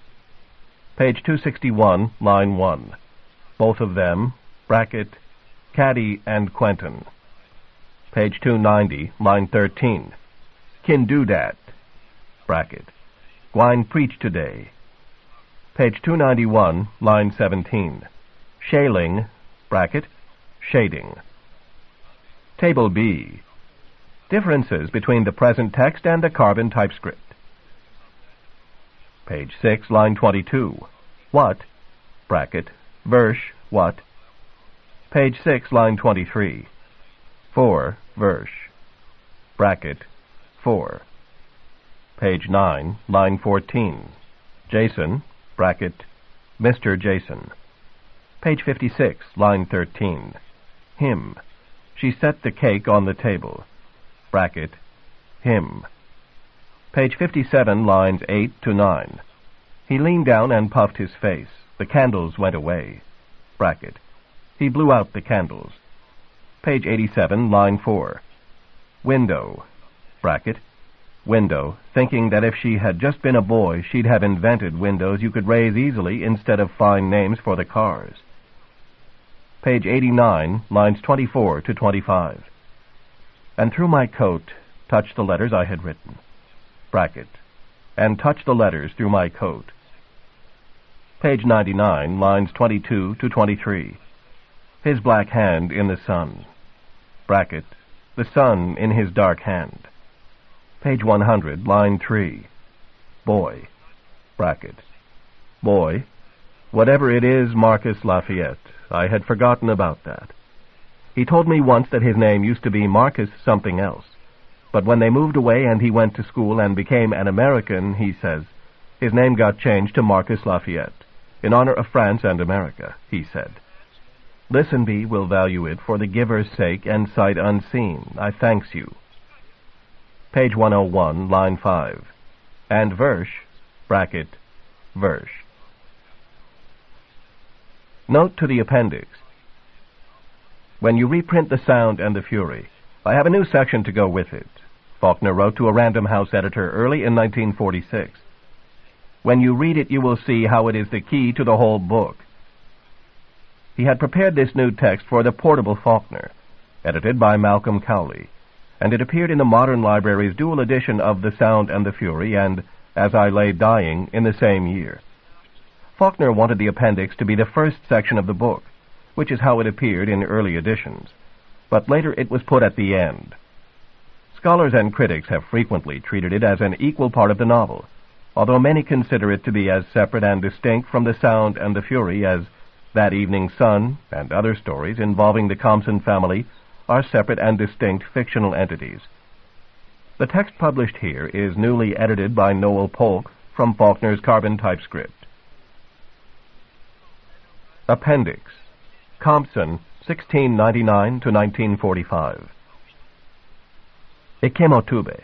Page two sixty-one, line one. Both of them, bracket, Caddy and Quentin. Page two ninety, line thirteen. Kin do dat, bracket, Gwine preach today. Page two ninety-one, line seventeen. Shaling, bracket, shading. Table B. Differences between the present text and the carbon typescript. Page six, line twenty-two. What, bracket, verse, what. Page six, line twenty-three. For, verse. bracket, four. Page nine, line fourteen. Jason, bracket, Mister Jason. Page fifty-six, line thirteen. Him. She set the cake on the table. Bracket, him. Page fifty-seven, lines eight to nine. He leaned down and puffed his face. The candles went away. Bracket. He blew out the candles. Page eighty-seven, line four. Window. Bracket. Window, thinking that if she had just been a boy, she'd have invented windows you could raise easily instead of fine names for the cars. Page eighty-nine, lines twenty-four to twenty-five. And through my coat touched the letters I had written. Bracket. And touched the letters through my coat. Page ninety-nine, lines twenty-two to twenty-three. His black hand in the sun. Bracket. The sun in his dark hand. Page one hundred, line three. Boy. Bracket. Boy. Whatever it is, Marcus Lafayette. I had forgotten about that. He told me once that his name used to be Marcus something else. But when they moved away and he went to school and became an American, he says, his name got changed to Marcus Lafayette, in honor of France and America, he said. Lisenby will value it for the giver's sake and sight unseen. I thanks you. Page one oh one, line five. And verse, bracket, verse. Note to the appendix. When you reprint The Sound and the Fury, I have a new section to go with it. Faulkner wrote to a Random House editor early in nineteen forty-six. When you read it, you will see how it is the key to the whole book. He had prepared this new text for the portable Faulkner, edited by Malcolm Cowley, and it appeared in the Modern Library's dual edition of The Sound and the Fury and As I Lay Dying in the same year. Faulkner wanted the appendix to be the first section of the book, which is how it appeared in early editions, but later it was put at the end. Scholars and critics have frequently treated it as an equal part of the novel, although many consider it to be as separate and distinct from The Sound and the Fury as That Evening Sun and other stories involving the Compson family are separate and distinct fictional entities. The text published here is newly edited by Noel Polk from Faulkner's carbon typescript. Appendix. Compson, sixteen ninety-nine to nineteen forty-five. Ikemotube.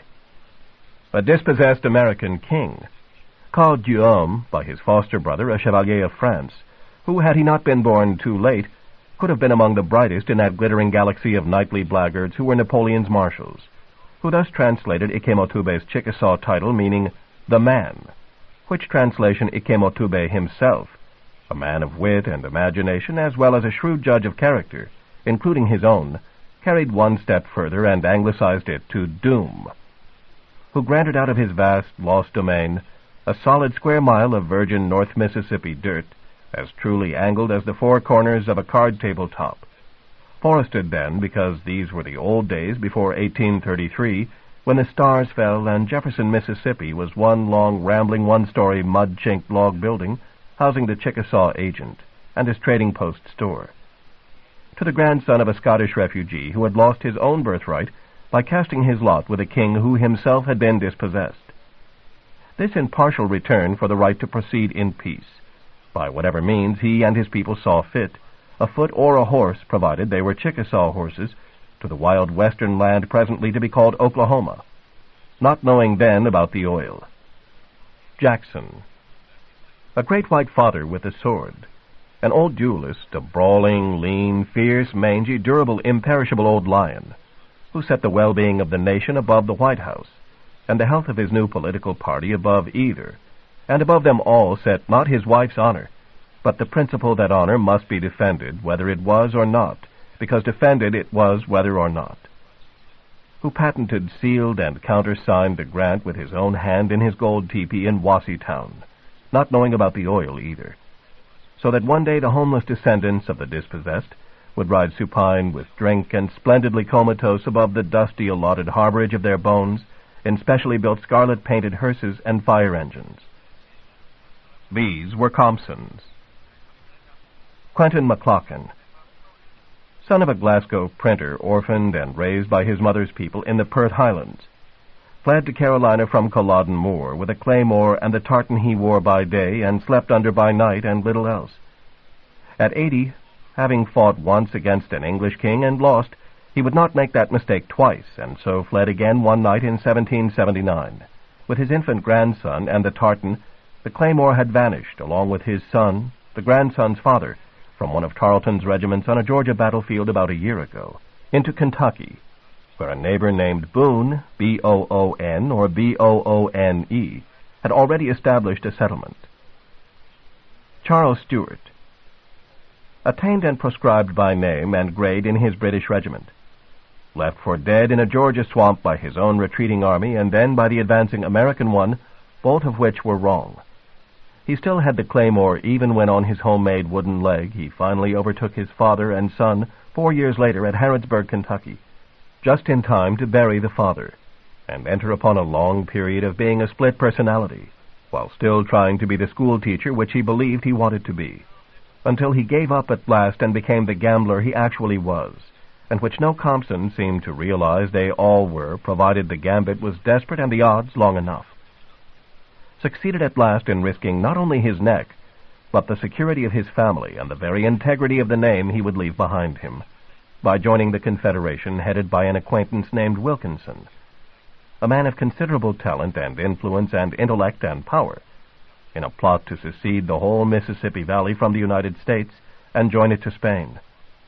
A dispossessed American king, called Guillaume by his foster brother, a chevalier of France, who, had he not been born too late, could have been among the brightest in that glittering galaxy of knightly blackguards who were Napoleon's marshals, who thus translated Ikemotube's Chickasaw title meaning the man, which translation Ikemotube himself, a man of wit and imagination as well as a shrewd judge of character, including his own, carried one step further and anglicized it to Doom, who granted out of his vast, lost domain a solid square mile of virgin North Mississippi dirt, as truly angled as the four corners of a card table top, forested then because these were the old days before eighteen thirty-three, when the stars fell and Jefferson, Mississippi was one long, rambling, one-story, mud-chinked log building housing the Chickasaw agent and his trading post store. To the grandson of a Scottish refugee who had lost his own birthright by casting his lot with a king who himself had been dispossessed. This in partial return for the right to proceed in peace, by whatever means he and his people saw fit, afoot or a horse, provided they were Chickasaw horses, to the wild western land presently to be called Oklahoma, not knowing then about the oil. Jackson. A great white father with a sword, an old duelist, a brawling, lean, fierce, mangy, durable, imperishable old lion, who set the well-being of the nation above the White House, and the health of his new political party above either, and above them all set not his wife's honor, but the principle that honor must be defended, whether it was or not, because defended it was whether or not, who patented, sealed, and countersigned the grant with his own hand in his gold teepee in Wasseytown, not knowing about the oil either, so that one day the homeless descendants of the dispossessed would ride supine with drink and splendidly comatose above the dusty allotted harborage of their bones in specially built scarlet-painted hearses and fire engines. These were Compson's. Quentin McLaughlin. son of a Glasgow printer, orphaned and raised by his mother's people in the Perth Highlands, fled to Carolina from Culloden Moor with a claymore and the tartan he wore by day and slept under by night and little else. At eighty, having fought once against an English king and lost, he would not make that mistake twice, and so fled again one night in seventeen seventy-nine. With his infant grandson and the tartan, the claymore had vanished, along with his son, the grandson's father, from one of Tarleton's regiments on a Georgia battlefield about a year ago, into Kentucky, where a neighbor named Boone, B O O N or B O O N E, had already established a settlement. Charles Stewart, attained and proscribed by name and grade in his British regiment, left for dead in a Georgia swamp by his own retreating army and then by the advancing American one, both of which were wrong. He still had the claymore even when on his homemade wooden leg he finally overtook his father and son four years later at Harrodsburg, Kentucky, just in time to bury the father and enter upon a long period of being a split personality, while still trying to be the school teacher which he believed he wanted to be, until he gave up at last and became the gambler he actually was, and which no Compson seemed to realize they all were, provided the gambit was desperate and the odds long enough. Succeeded at last in risking not only his neck, but the security of his family and the very integrity of the name he would leave behind him, by joining the Confederation headed by an acquaintance named Wilkinson, a man of considerable talent and influence and intellect and power, in a plot to secede the whole Mississippi Valley from the United States and join it to Spain.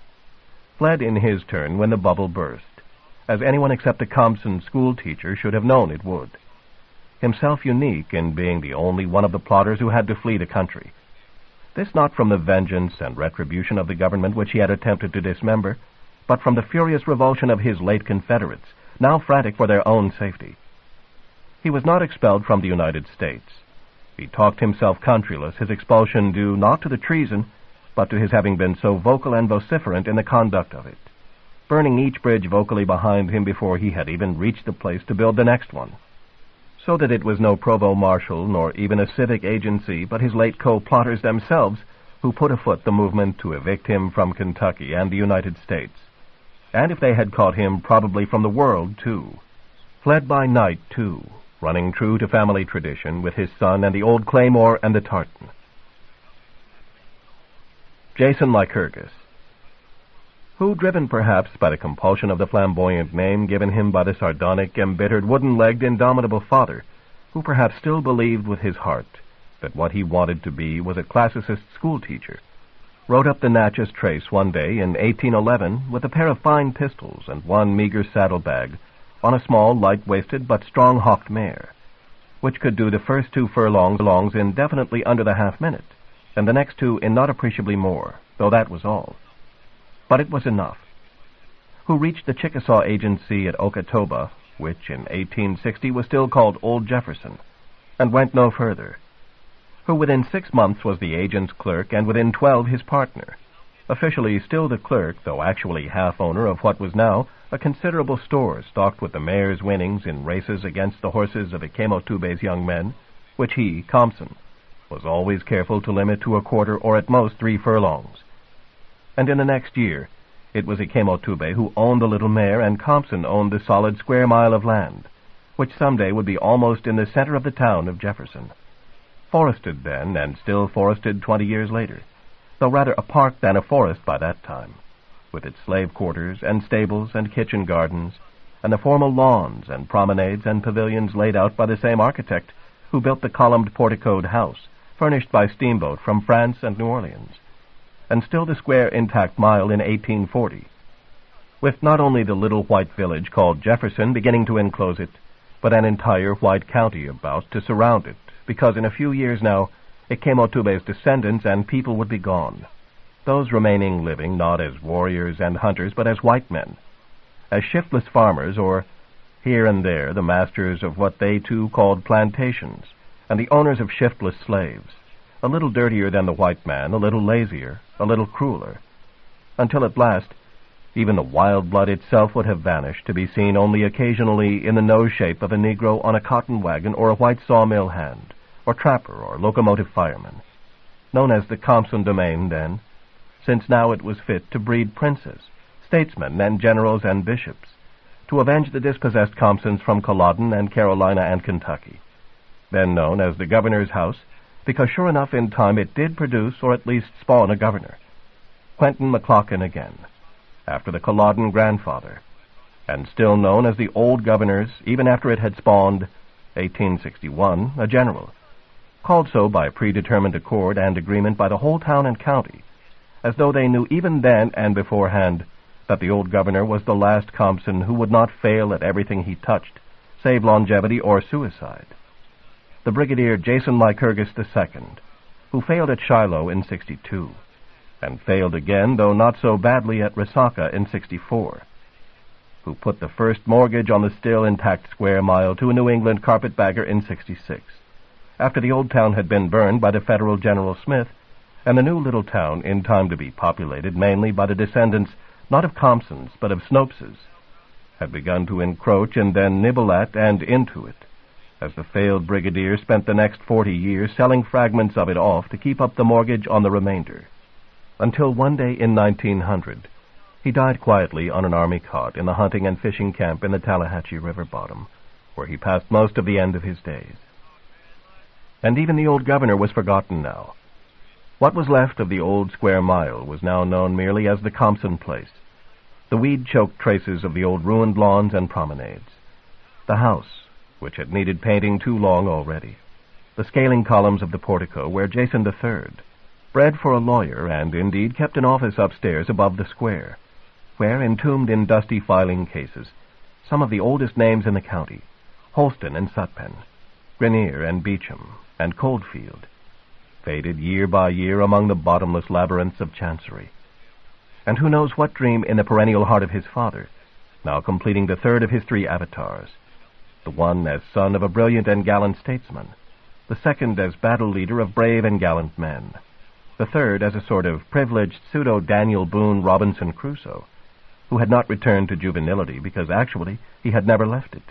Fled in his turn when the bubble burst, as anyone except a Compson school teacher should have known it would, himself unique in being the only one of the plotters who had to flee the country. This not from the vengeance and retribution of the government which he had attempted to dismember, but from the furious revulsion of his late Confederates, now frantic for their own safety. He was not expelled from the United States. He talked himself countryless, his expulsion due not to the treason, but to his having been so vocal and vociferant in the conduct of it, burning each bridge vocally behind him before he had even reached the place to build the next one, so that it was no provost marshal nor even a civic agency but his late co-plotters themselves who put afoot the movement to evict him from Kentucky and the United States, and if they had caught him, probably from the world, too. Fled by night, too, running true to family tradition with his son and the old claymore and the tartan. Jason Lycurgus, who, driven perhaps by the compulsion of the flamboyant name given him by the sardonic, embittered, wooden-legged, indomitable father, who perhaps still believed with his heart that what he wanted to be was a classicist schoolteacher, rode up the Natchez Trace one day in eighteen eleven with a pair of fine pistols and one meager saddlebag on a small, light-waisted but strong-hocked mare, which could do the first two furlongs in definitely under the half-minute, and the next two in not appreciably more, though that was all. But it was enough. Who reached the Chickasaw Agency at Okatoba, which in eighteen sixty was still called Old Jefferson, and went no further. Who within six months was the agent's clerk, and within twelve his partner, officially still the clerk, though actually half-owner of what was now a considerable store stocked with the mare's winnings in races against the horses of Ikemotube's young men, which he, Compson, was always careful to limit to a quarter or at most three furlongs. And in the next year, it was Ikemotube who owned the little mare, and Compson owned the solid square mile of land, which someday would be almost in the center of the town of Jefferson. Forested then, and still forested twenty years later, though rather a park than a forest by that time, with its slave quarters and stables and kitchen gardens, and the formal lawns and promenades and pavilions laid out by the same architect who built the columned porticoed house, furnished by steamboat from France and New Orleans, and still the square intact mile in eighteen forty, with not only the little white village called Jefferson beginning to enclose it, but an entire white county about to surround it, because in a few years now Ikemotube's descendants and people would be gone, those remaining living not as warriors and hunters, but as white men, as shiftless farmers, or here and there the masters of what they too called plantations, and the owners of shiftless slaves, a little dirtier than the white man, a little lazier, a little crueler, until at last even the wild blood itself would have vanished, to be seen only occasionally in the nose shape of a Negro on a cotton wagon or a white sawmill hand, or trapper or locomotive fireman, known as the Compson domain then, since now it was fit to breed princes, statesmen and generals and bishops, to avenge the dispossessed Compsons from Culloden and Carolina and Kentucky, then known as the Governor's House, because sure enough in time it did produce, or at least spawn, a governor, Quentin McLaughlin again, after the Culloden grandfather, and still known as the Old Governors, even after it had spawned, eighteen sixty-one, a general, called so by predetermined accord and agreement by the whole town and county, as though they knew even then and beforehand that the old governor was the last Compson who would not fail at everything he touched, save longevity or suicide. The Brigadier Jason Lycurgus the Second, who failed at Shiloh in sixty-two, and failed again, though not so badly, at Resaca in sixty-four, who put the first mortgage on the still intact square mile to a New England carpetbagger in sixty-six, after the old town had been burned by the Federal General Smith, and the new little town, in time to be populated mainly by the descendants not of Compsons but of Snopes, had begun to encroach and then nibble at and into it, as the failed brigadier spent the next forty years selling fragments of it off to keep up the mortgage on the remainder, until one day in nineteen hundred he died quietly on an army cot in the hunting and fishing camp in the Tallahatchie River bottom, where he passed most of the end of his days. And even the old governor was forgotten now. What was left of the old square mile was now known merely as the Compson place, the weed-choked traces of the old ruined lawns and promenades, the house, which had needed painting too long already, the scaling columns of the portico where Jason the Third, bred for a lawyer and indeed kept an office upstairs above the square, where, entombed in dusty filing cases, some of the oldest names in the county, Holston and Sutpen, Grenier and Beecham, and Coldfield, faded year by year among the bottomless labyrinths of Chancery. And who knows what dream in the perennial heart of his father, now completing the third of his three avatars, the one as son of a brilliant and gallant statesman, the second as battle leader of brave and gallant men, the third as a sort of privileged pseudo-Daniel Boone Robinson Crusoe, who had not returned to juvenility because actually he had never left it.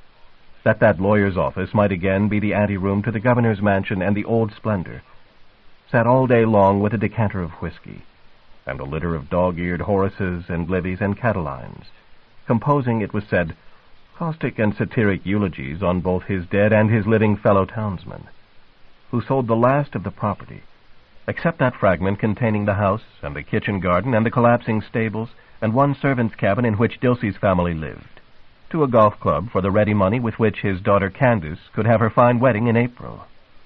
That that lawyer's office might again be the anteroom to the governor's mansion and the old splendor, sat all day long with a decanter of whiskey, and a litter of dog-eared Horaces and Libbys and Catalines, composing, it was said, caustic and satiric eulogies on both his dead and his living fellow-townsmen, who sold the last of the property, except that fragment containing the house and the kitchen garden and the collapsing stables and one servant's cabin in which Dilsey's family lived, to a golf club for the ready money with which his daughter Candace could have her fine wedding in April,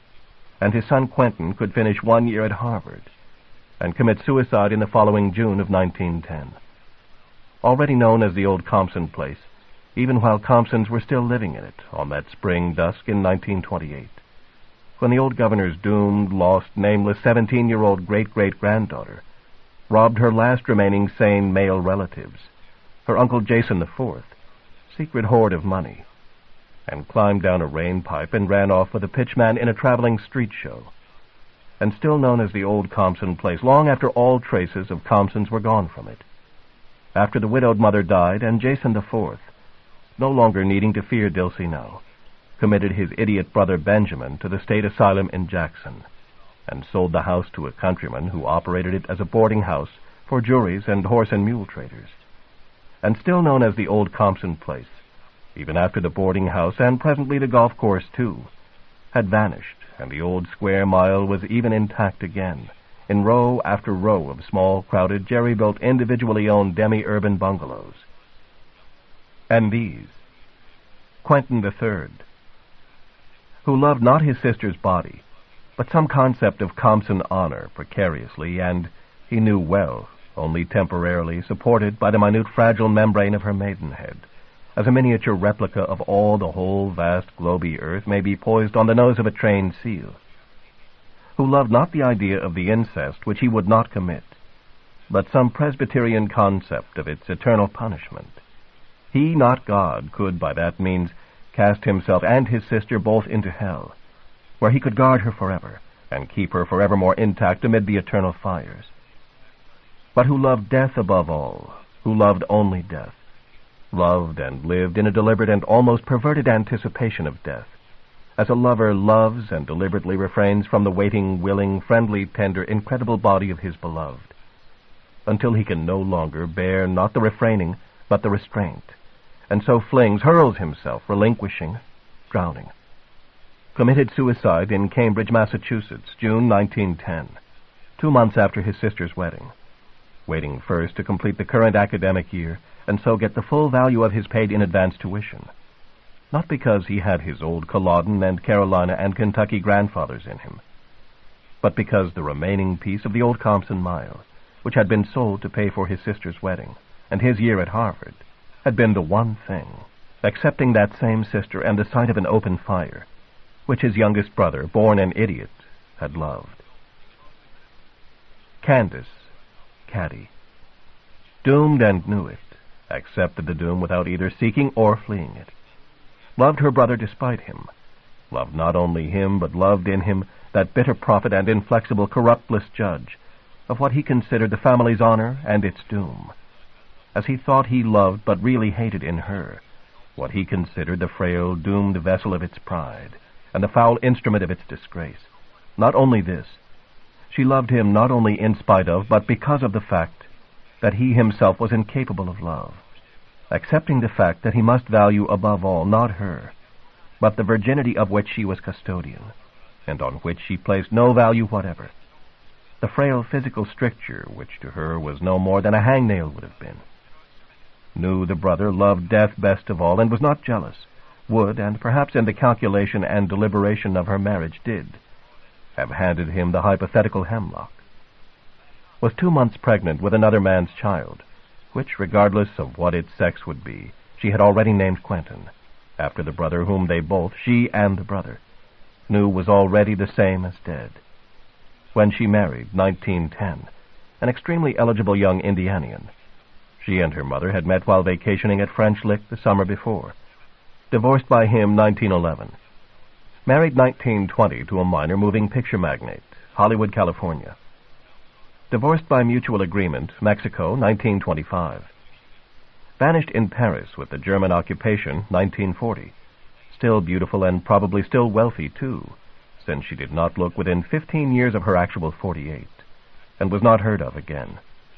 and his son Quentin could finish one year at Harvard and commit suicide in the following June of nineteen ten. Already known as the old Compson place, even while Compsons were still living in it on that spring dusk in nineteen twenty-eight, when the old governor's doomed, lost, nameless seventeen-year-old great-great-granddaughter robbed her last remaining sane male relatives, her Uncle Jason the Fourth, secret hoard of money, and climbed down a rain pipe and ran off with a pitchman in a traveling street show, and still known as the old Compson place long after all traces of Compsons were gone from it, after the widowed mother died and Jason the Fourth, no longer needing to fear Dilsey now, committed his idiot brother Benjamin to the state asylum in Jackson, and sold the house to a countryman who operated it as a boarding house for juries and horse and mule traders, and still known as the old Compson place, even after the boarding house and presently the golf course too, had vanished, and the old square mile was even intact again, in row after row of small, crowded, jerry-built, individually owned demi-urban bungalows. And these, Quentin the Third, who loved not his sister's body, but some concept of Compson honor precariously, and, he knew well, only temporarily supported by the minute fragile membrane of her maidenhead, as a miniature replica of all the whole vast globy earth may be poised on the nose of a trained seal, who loved not the idea of the incest which he would not commit, but some Presbyterian concept of its eternal punishment. He, not God, could by that means cast himself and his sister both into hell, where he could guard her forever, and keep her forevermore intact amid the eternal fires. But who loved death above all, who loved only death, loved and lived in a deliberate and almost perverted anticipation of death, as a lover loves and deliberately refrains from the waiting, willing, friendly, tender, incredible body of his beloved, until he can no longer bear not the refraining, but the restraint, and so flings, hurls himself, relinquishing, drowning. Committed suicide in Cambridge, Massachusetts, June nineteen ten, two months after his sister's wedding, waiting first to complete the current academic year and so get the full value of his paid-in-advance tuition, not because he had his old Culloden and Carolina and Kentucky grandfathers in him, but because the remaining piece of the old Compson Mile, which had been sold to pay for his sister's wedding and his year at Harvard, had been the one thing, excepting that same sister and the sight of an open fire, which his youngest brother, born an idiot, had loved. Candace, Caddy, doomed and knew it, accepted the doom without either seeking or fleeing it, loved her brother despite him, loved not only him, but loved in him that bitter prophet and inflexible, corruptless judge of what he considered the family's honor and its doom, as he thought he loved but really hated in her what he considered the frail, doomed vessel of its pride and the foul instrument of its disgrace. Not only this, she loved him not only in spite of, but because of the fact that he himself was incapable of love, accepting the fact that he must value above all not her, but the virginity of which she was custodian, and on which she placed no value whatever, the frail physical stricture which to her was no more than a hangnail would have been. Knew the brother loved death best of all, and was not jealous, would, and perhaps in the calculation and deliberation of her marriage did, have handed him the hypothetical hemlock. Was two months pregnant with another man's child, which, regardless of what its sex would be, she had already named Quentin, after the brother whom they both, she and the brother, knew was already the same as dead. When she married, nineteen ten, an extremely eligible young Indianian, she and her mother had met while vacationing at French Lick the summer before. Divorced by him, nineteen eleven. Married nineteen twenty to a minor moving picture magnate, Hollywood, California. Divorced by mutual agreement, Mexico, nineteen twenty-five. Vanished in Paris with the German occupation, nineteen forty. Still beautiful and probably still wealthy, too, since she did not look within fifteen years of her actual forty-eight, and was not heard of again.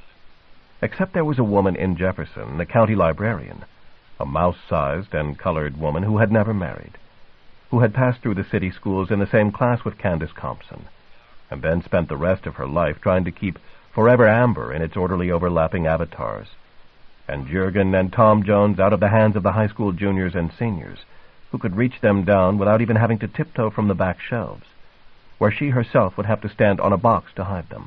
Except there was a woman in Jefferson, the county librarian, a mouse-sized and colored woman who had never married, who had passed through the city schools in the same class with Candace Compson, and then spent the rest of her life trying to keep Forever Amber in its orderly overlapping avatars, and Jurgen and Tom Jones out of the hands of the high school juniors and seniors, who could reach them down without even having to tiptoe from the back shelves, where she herself would have to stand on a box to hide them.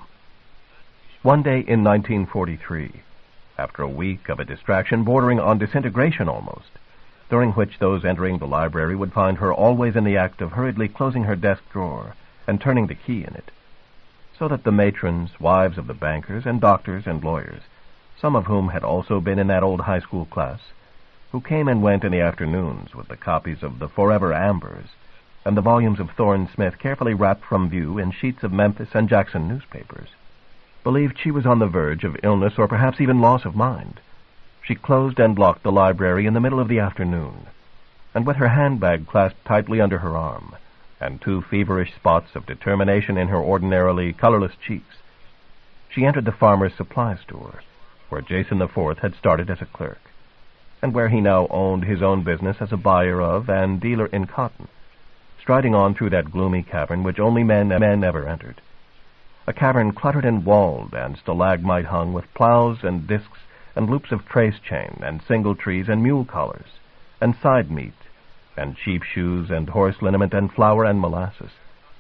One day in nineteen forty-three, after a week of a distraction bordering on disintegration almost, during which those entering the library would find her always in the act of hurriedly closing her desk drawer and turning the key in it, so that the matrons, wives of the bankers and doctors and lawyers, some of whom had also been in that old high school class, who came and went in the afternoons with the copies of the Forever Ambers and the volumes of Thorne Smith carefully wrapped from view in sheets of Memphis and Jackson newspapers, believed she was on the verge of illness or perhaps even loss of mind. She closed and locked the library in the middle of the afternoon, and with her handbag clasped tightly under her arm, and two feverish spots of determination in her ordinarily colorless cheeks, she entered the farmer's supply store, where Jason the Fourth had started as a clerk, and where he now owned his own business as a buyer of and dealer in cotton, striding on through that gloomy cavern which only men men ever entered, a cavern cluttered and walled and stalagmite-hung with plows and discs and loops of trace chain and single trees and mule collars and side meat and sheep shoes and horse liniment and flour and molasses.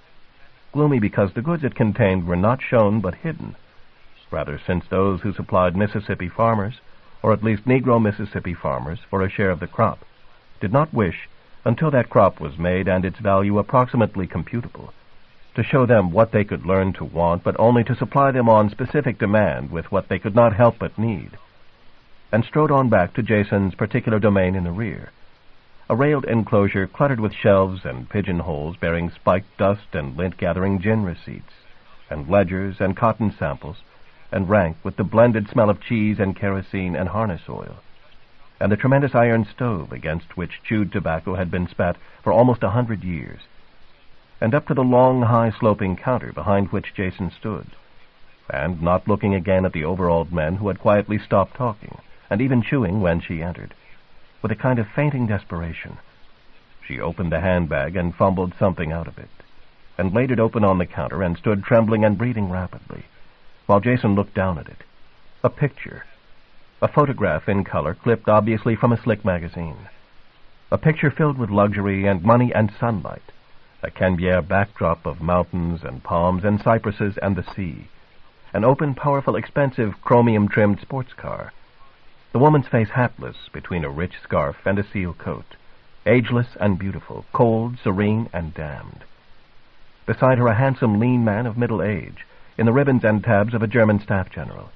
Gloomy because the goods it contained were not shown but hidden, rather since those who supplied Mississippi farmers, or at least Negro Mississippi farmers, for a share of the crop, did not wish, until that crop was made and its value approximately computable, to show them what they could learn to want, but only to supply them on specific demand with what they could not help but need, and strode on back to Jason's particular domain in the rear, a railed enclosure cluttered with shelves and pigeonholes bearing spiked dust and lint-gathering gin receipts, and ledgers and cotton samples, and rank with the blended smell of cheese and kerosene and harness oil, and the tremendous iron stove against which chewed tobacco had been spat for almost a hundred years, and up to the long, high-sloping counter behind which Jason stood, and not looking again at the overalled men who had quietly stopped talking, and even chewing when she entered. With a kind of fainting desperation, she opened the handbag and fumbled something out of it, and laid it open on the counter and stood trembling and breathing rapidly, while Jason looked down at it. A picture. A photograph in color clipped obviously from a slick magazine. A picture filled with luxury and money and sunlight. A Canbière backdrop of mountains and palms and cypresses and the sea. An open, powerful, expensive, chromium-trimmed sports car. The woman's face hatless between a rich scarf and a seal coat. Ageless and beautiful, cold, serene, and damned. Beside her a handsome, lean man of middle age, in the ribbons and tabs of a German staff general.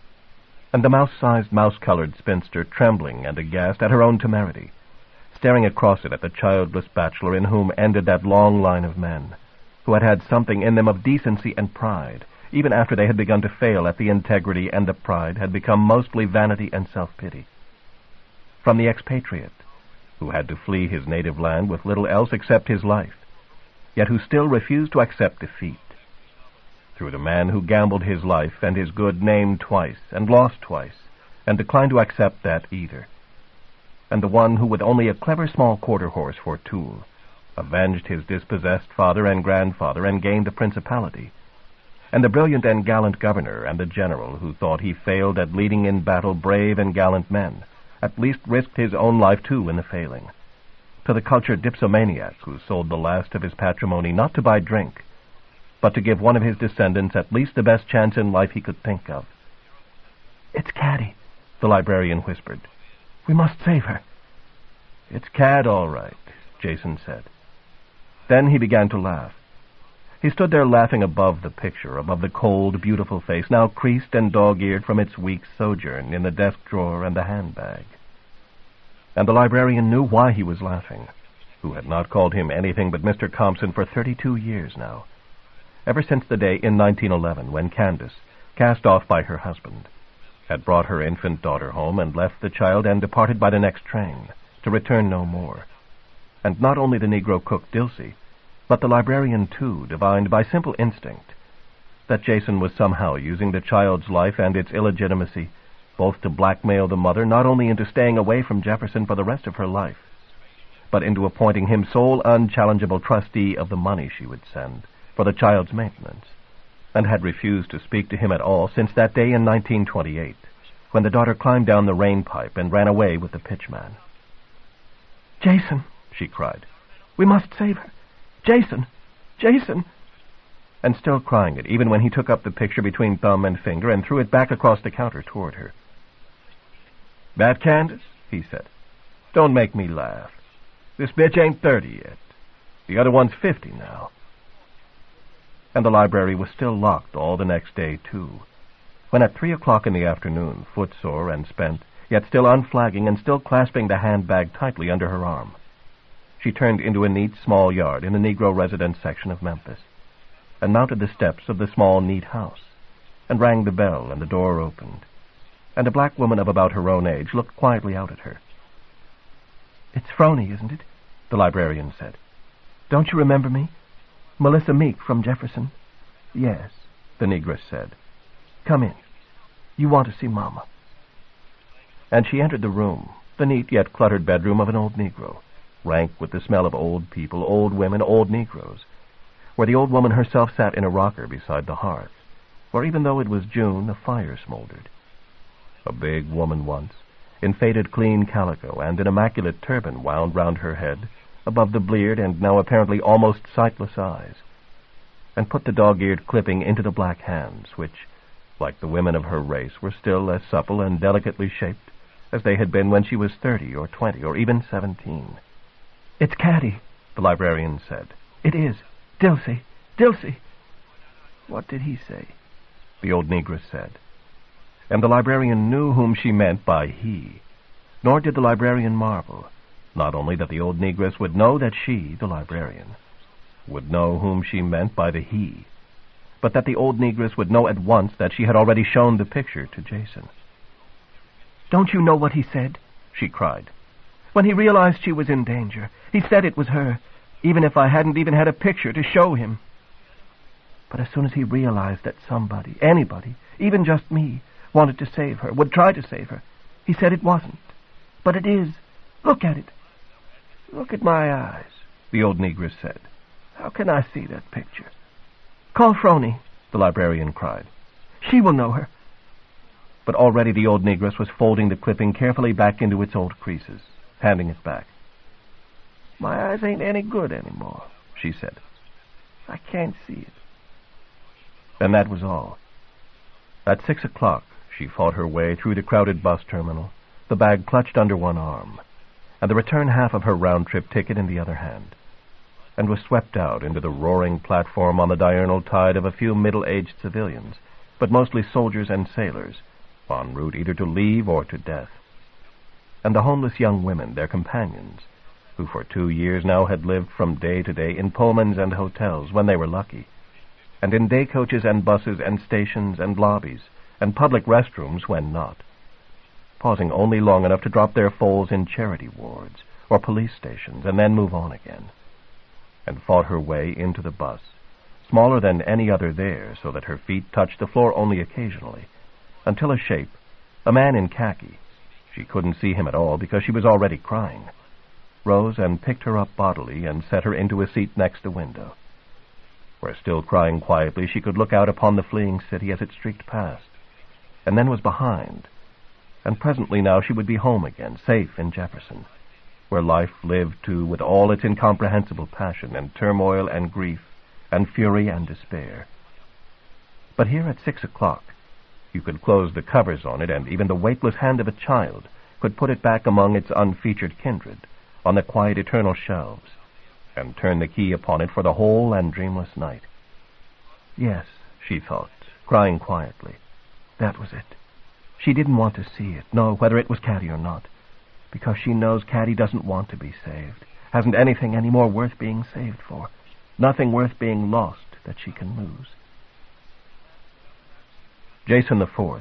And the mouse-sized, mouse-colored spinster trembling and aghast at her own temerity, staring across it at the childless bachelor in whom ended that long line of men, who had had something in them of decency and pride, even after they had begun to fail at the integrity, and the pride had become mostly vanity and self-pity. From the expatriate, who had to flee his native land with little else except his life, yet who still refused to accept defeat. Through the man who gambled his life and his good name twice, and lost twice, and declined to accept that either. And the one who, with only a clever small quarter horse for tool, avenged his dispossessed father and grandfather and gained the principality. And the brilliant and gallant governor and the general who thought he failed at leading in battle brave and gallant men, at least risked his own life too in the failing. To the cultured dipsomaniac who sold the last of his patrimony not to buy drink, but to give one of his descendants at least the best chance in life he could think of. "It's Caddy," the librarian whispered. "We must save her." "It's Cad, all right," Jason said. Then he began to laugh. He stood there laughing above the picture, above the cold, beautiful face, now creased and dog-eared from its week's sojourn in the desk drawer and the handbag. And the librarian knew why he was laughing, who had not called him anything but Mister Compson for thirty-two years now, ever since the day in nineteen eleven when Candace, cast off by her husband, had brought her infant daughter home and left the child and departed by the next train, to return no more. And not only the Negro cook Dilsey, but the librarian, too, divined by simple instinct that Jason was somehow using the child's life and its illegitimacy both to blackmail the mother not only into staying away from Jefferson for the rest of her life, but into appointing him sole unchallengeable trustee of the money she would send for the child's maintenance, and had refused to speak to him at all since that day in nineteen twenty-eight, when the daughter climbed down the rain pipe and ran away with the pitchman. "Jason," she cried, "we must save her. Jason! Jason!" And still crying it, even when he took up the picture between thumb and finger and threw it back across the counter toward her. "That Candace?" he said. "Don't make me laugh. This bitch ain't thirty yet. The other one's fifty now." And the library was still locked all the next day, too, when at three o'clock in the afternoon, footsore and spent, yet still unflagging and still clasping the handbag tightly under her arm, she turned into a neat, small yard in the Negro residence section of Memphis, and mounted the steps of the small, neat house, and rang the bell, and the door opened, and a black woman of about her own age looked quietly out at her. "It's Phroney, isn't it?" the librarian said. "Don't you remember me? Melissa Meek from Jefferson." "Yes," the negress said. "Come in. You want to see Mama." And she entered the room, the neat yet cluttered bedroom of an old Negro, rank with the smell of old people, old women, old Negroes, where the old woman herself sat in a rocker beside the hearth, where even though it was June, a fire smoldered. A big woman once, in faded clean calico and an immaculate turban wound round her head, above the bleared and now apparently almost sightless eyes, and put the dog-eared clipping into the black hands, which, like the women of her race, were still as supple and delicately shaped as they had been when she was thirty or twenty or even seventeen. "It's Caddy," the librarian said. "It is. Dilsey. Dilsey." "What did he say?" the old negress said. And the librarian knew whom she meant by he, nor did the librarian marvel, not only that the old negress would know that she, the librarian, would know whom she meant by the he, but that the old negress would know at once that she had already shown the picture to Jason. "Don't you know what he said?" she cried. "When he realized she was in danger, he said it was her, even if I hadn't even had a picture to show him." But as soon as he realized that somebody, anybody, even just me, wanted to save her, would try to save her, he said it wasn't. But it is. Look at it. Look at my eyes, the old negress said. How can I see that picture? Call Phroney, the librarian cried. She will know her. But already the old negress was folding the clipping carefully back into its old creases, handing it back. My eyes ain't any good anymore, she said. I can't see it. And that was all. At six o'clock, she fought her way through the crowded bus terminal, the bag clutched under one arm, and the return half of her round-trip ticket in the other hand, and was swept out into the roaring platform on the diurnal tide of a few middle-aged civilians, but mostly soldiers and sailors, en route either to leave or to death, and the homeless young women, their companions, who for two years now had lived from day to day in Pullmans and hotels when they were lucky, and in day coaches and buses and stations and lobbies and public restrooms when not, pausing only long enough to drop their foals in charity wards or police stations and then move on again, and fought her way into the bus, smaller than any other there, so that her feet touched the floor only occasionally, until a shape, a man in khaki, she couldn't see him at all because she was already crying, rose and picked her up bodily and set her into a seat next the window, where, still crying quietly, she could look out upon the fleeing city as it streaked past, and then was behind, and presently now she would be home again, safe in Jefferson, where life lived too with all its incomprehensible passion and turmoil and grief and fury and despair. But here at six o'clock, you could close the covers on it, and even the weightless hand of a child could put it back among its unfeatured kindred, on the quiet eternal shelves, and turn the key upon it for the whole and dreamless night. Yes, she thought, crying quietly, that was it. She didn't want to see it, no, whether it was Caddy or not, because she knows Caddy doesn't want to be saved, hasn't anything any more worth being saved for, nothing worth being lost that she can lose. Jason the Fourth.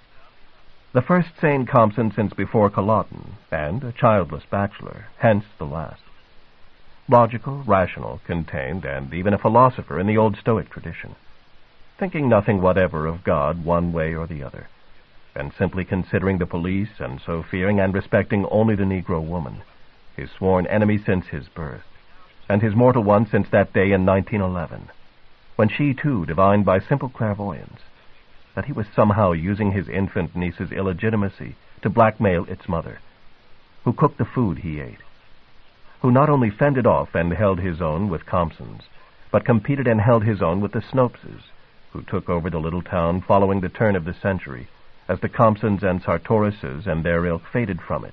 The first sane Compson since before Culloden, and a childless bachelor, hence the last. Logical, rational, contained, and even a philosopher in the old Stoic tradition, thinking nothing whatever of God one way or the other, and simply considering the police, and so fearing and respecting only the Negro woman, his sworn enemy since his birth, and his mortal one since that day in nineteen eleven, when she too divined by simple clairvoyance that he was somehow using his infant niece's illegitimacy to blackmail its mother, who cooked the food he ate, who not only fended off and held his own with Compsons, but competed and held his own with the Snopes, who took over the little town following the turn of the century, as the Compsons and Sartorises and their ilk faded from it.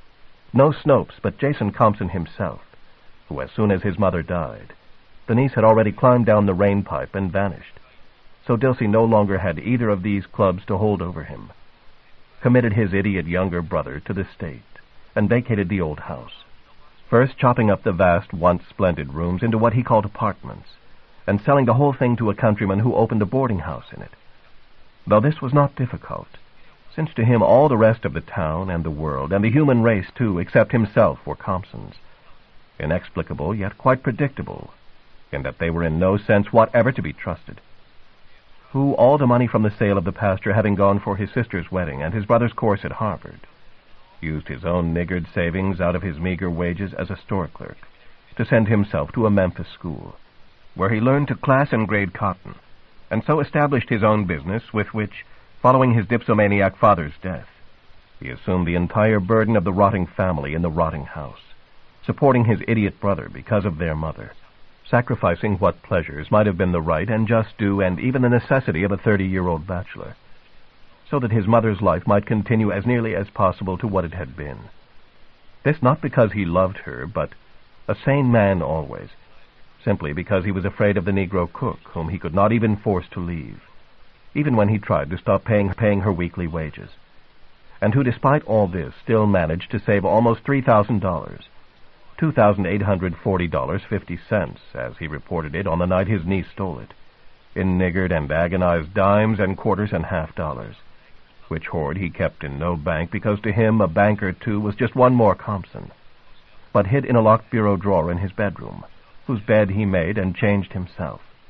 No Snopes, but Jason Compson himself, who, as soon as his mother died, the niece had already climbed down the rain pipe and vanished, so Dilsey no longer had either of these clubs to hold over him, committed his idiot younger brother to the state, and vacated the old house, first chopping up the vast, once splendid rooms into what he called apartments, and selling the whole thing to a countryman who opened a boarding house in it. Though this was not difficult, since to him all the rest of the town and the world, and the human race too, except himself, were Compsons, inexplicable yet quite predictable, in that they were in no sense whatever to be trusted, who, all the money from the sale of the pasture having gone for his sister's wedding and his brother's course at Harvard, used his own niggard savings out of his meager wages as a store clerk to send himself to a Memphis school, where he learned to class and grade cotton, and so established his own business with which, following his dipsomaniac father's death, he assumed the entire burden of the rotting family in the rotting house, supporting his idiot brother because of their mother, sacrificing what pleasures might have been the right and just due and even the necessity of a thirty-year-old bachelor, so that his mother's life might continue as nearly as possible to what it had been. This not because he loved her, but a sane man always, simply because he was afraid of the Negro cook, whom he could not even force to leave, even when he tried to stop paying, paying her weekly wages, and who, despite all this, still managed to save almost three thousand dollars, two thousand eight hundred forty dollars and fifty cents, as he reported it on the night his niece stole it, in niggard and agonized dimes and quarters and half-dollars, which hoard he kept in no bank, because to him a bank or two was just one more Compson, but hid in a locked bureau drawer in his bedroom, whose bed he made and changed himself,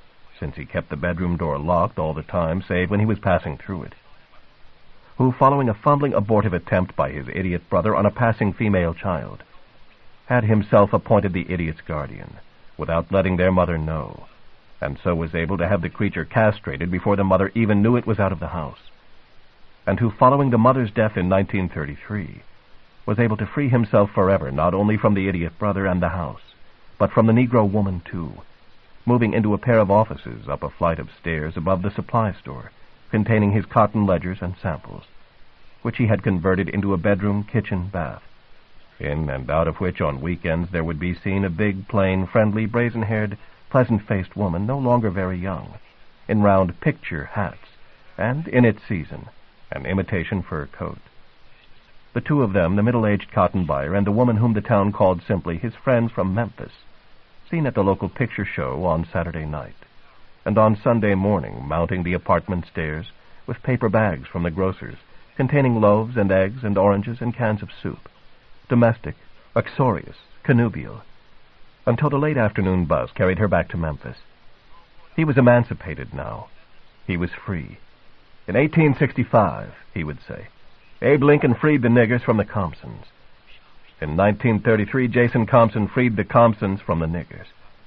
since he kept the bedroom door locked all the time save when he was passing through it, who, following a fumbling abortive attempt by his idiot brother on a passing female child, had himself appointed the idiot's guardian, without letting their mother know, and so was able to have the creature castrated before the mother even knew it was out of the house, and who, following the mother's death in nineteen thirty-three, was able to free himself forever not only from the idiot brother and the house, but from the Negro woman too, moving into a pair of offices up a flight of stairs above the supply store, containing his cotton ledgers and samples, which he had converted into a bedroom, kitchen, bath, in and out of which on weekends there would be seen a big, plain, friendly, brazen-haired, pleasant-faced woman, no longer very young, in round picture hats, and, in its season, an imitation fur coat. The two of them, the middle-aged cotton buyer and the woman whom the town called simply his friends from Memphis, seen at the local picture show on Saturday night, and on Sunday morning mounting the apartment stairs with paper bags from the grocer's, containing loaves and eggs and oranges and cans of soup, domestic, uxorious, connubial, until the late afternoon bus carried her back to Memphis. He was emancipated now. He was free. In eighteen sixty-five, he would say, Abe Lincoln freed the niggers from the Compsons. In nineteen thirty-three, Jason Compson freed the Compsons from the niggers.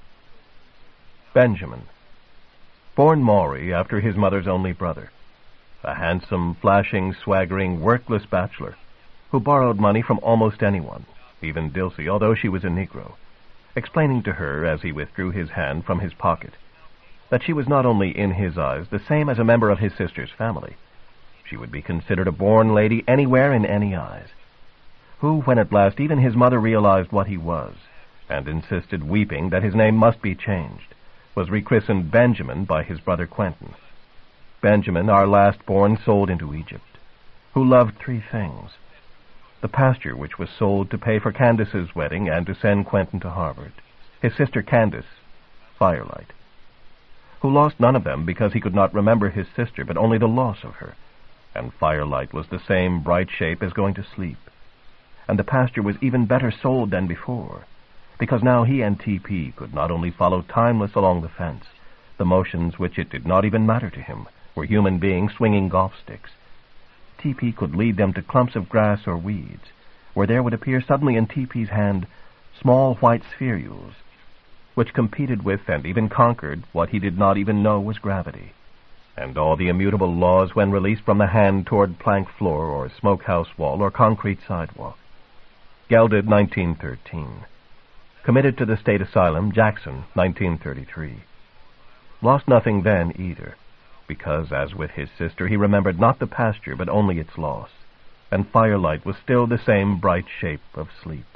Benjamin, born Maury after his mother's only brother, a handsome, flashing, swaggering, workless bachelor who borrowed money from almost anyone, even Dilsey, although she was a Negro, explaining to her as he withdrew his hand from his pocket that she was not only in his eyes the same as a member of his sister's family, she would be considered a born lady anywhere in any eyes, who, when at last even his mother realized what he was, and insisted, weeping, that his name must be changed, was rechristened Benjamin by his brother Quentin. Benjamin, our last born, sold into Egypt, who loved three things: the pasture which was sold to pay for Candace's wedding and to send Quentin to Harvard, his sister Candace, Firelight, who lost none of them because he could not remember his sister, but only the loss of her, and Firelight was the same bright shape as going to sleep. And the pasture was even better sold than before, because now he and T P could not only follow timeless along the fence, the motions which it did not even matter to him were human beings swinging golf sticks. T P could lead them to clumps of grass or weeds, where there would appear suddenly in T P's hand small white spherules, which competed with and even conquered what he did not even know was gravity, and all the immutable laws when released from the hand toward plank floor or smokehouse wall or concrete sidewalk. Gelded, nineteen thirteen. Committed to the state asylum, Jackson, nineteen thirty-three. Lost nothing then either, because, as with his sister, he remembered not the pasture but only its loss, and Firelight was still the same bright shape of sleep.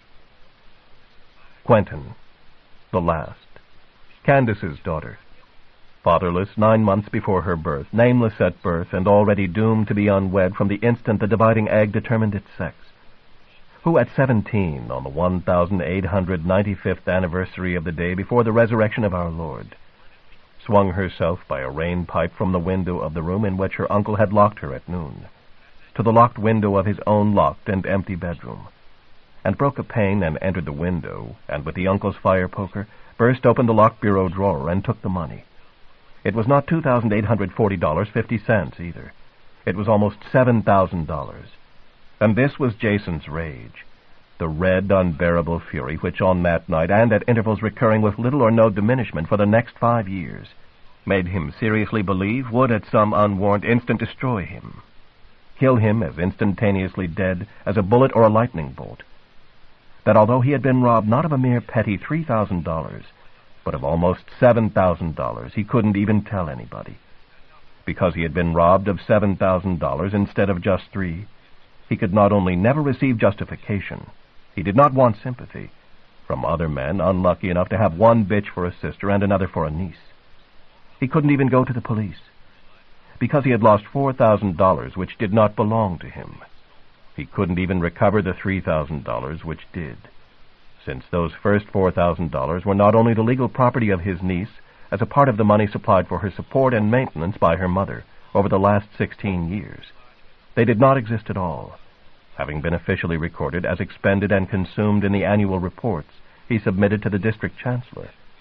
Quentin, the last, Candace's daughter, fatherless nine months before her birth, nameless at birth, and already doomed to be unwed from the instant the dividing egg determined its sex, who at seventeen, on the one thousand eight hundred ninety-fifth anniversary of the day before the resurrection of our Lord, swung herself by a rain pipe from the window of the room in which her uncle had locked her at noon, to the locked window of his own locked and empty bedroom, and broke a pane and entered the window, and with the uncle's fire poker burst open the locked bureau drawer and took the money. It was not two thousand eight hundred forty dollars fifty cents either. It was almost seven thousand dollars. And this was Jason's rage, the red, unbearable fury which on that night, and at intervals recurring with little or no diminishment for the next five years, made him seriously believe would at some unwarned instant destroy him, kill him as instantaneously dead as a bullet or a lightning bolt. That although he had been robbed not of a mere petty three thousand dollars, but of almost seven thousand dollars, he couldn't even tell anybody. Because he had been robbed of seven thousand dollars instead of just three, he could not only never receive justification, he did not want sympathy, from other men unlucky enough to have one bitch for a sister and another for a niece. He couldn't even go to the police, because he had lost four thousand dollars which did not belong to him. He couldn't even recover the three thousand dollars which did, since those first four thousand dollars were not only the legal property of his niece, as a part of the money supplied for her support and maintenance by her mother over the last sixteen years. They did not exist at all, having been officially recorded as expended and consumed in the annual reports he submitted to the district chancellor,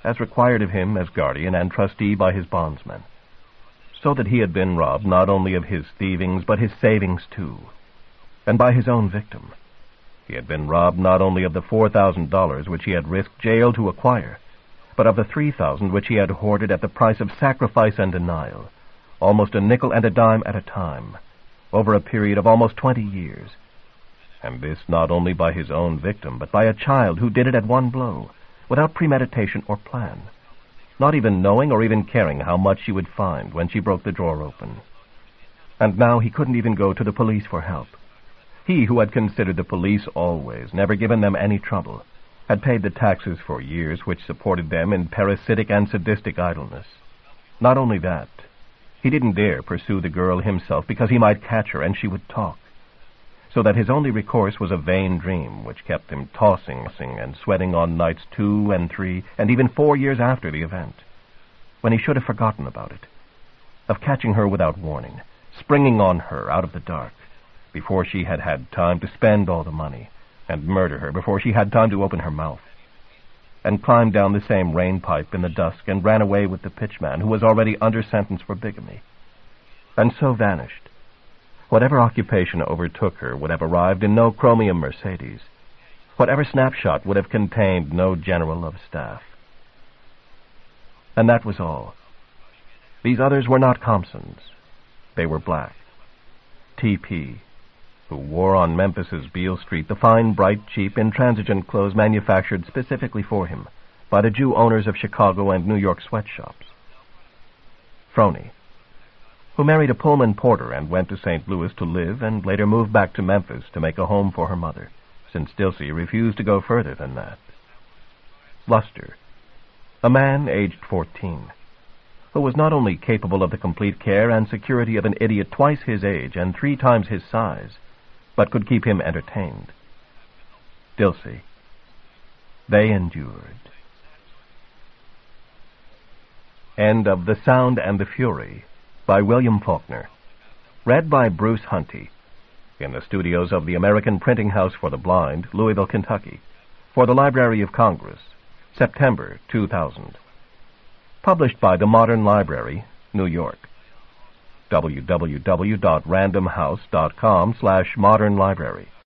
as required of him as guardian and trustee by his bondsmen, so that he had been robbed not only of his thievings but his savings too, and by his own victim. He had been robbed not only of the four thousand dollars which he had risked jail to acquire, but of the three thousand which he had hoarded at the price of sacrifice and denial, almost a nickel and a dime at a time, over a period of almost twenty years. And this not only by his own victim, but by a child who did it at one blow, without premeditation or plan, not even knowing or even caring how much she would find when she broke the drawer open. And now he couldn't even go to the police for help. He who had considered the police always, never given them any trouble, had paid the taxes for years which supported them in parasitic and sadistic idleness. Not only that, he didn't dare pursue the girl himself because he might catch her and she would talk, so that his only recourse was a vain dream which kept him tossing and sweating on nights two and three and even four years after the event, when he should have forgotten about it, of catching her without warning, springing on her out of the dark, before she had had time to spend all the money, and murder her before she had time to open her mouth, and climbed down the same rain pipe in the dusk and ran away with the pitchman who was already under sentence for bigamy, and so vanished. Whatever occupation overtook her would have arrived in no chromium Mercedes. Whatever snapshot would have contained no general of staff. And that was all. These others were not Compsons. They were black. T P, who wore on Memphis's Beale Street the fine, bright, cheap, intransigent clothes manufactured specifically for him by the Jew owners of Chicago and New York sweatshops. Phroney, who married a Pullman porter and went to Saint Louis to live and later moved back to Memphis to make a home for her mother, since Dilsey refused to go further than that. Luster, a man aged fourteen, who was not only capable of the complete care and security of an idiot twice his age and three times his size, but could keep him entertained. Dilsey. They endured. End of The Sound and the Fury by William Faulkner. Read by Bruce Hunty. In the studios of the American Printing House for the Blind, Louisville, Kentucky. For the Library of Congress, September two thousand. Published by the Modern Library, New York. w w w dot random house dot com slash modern library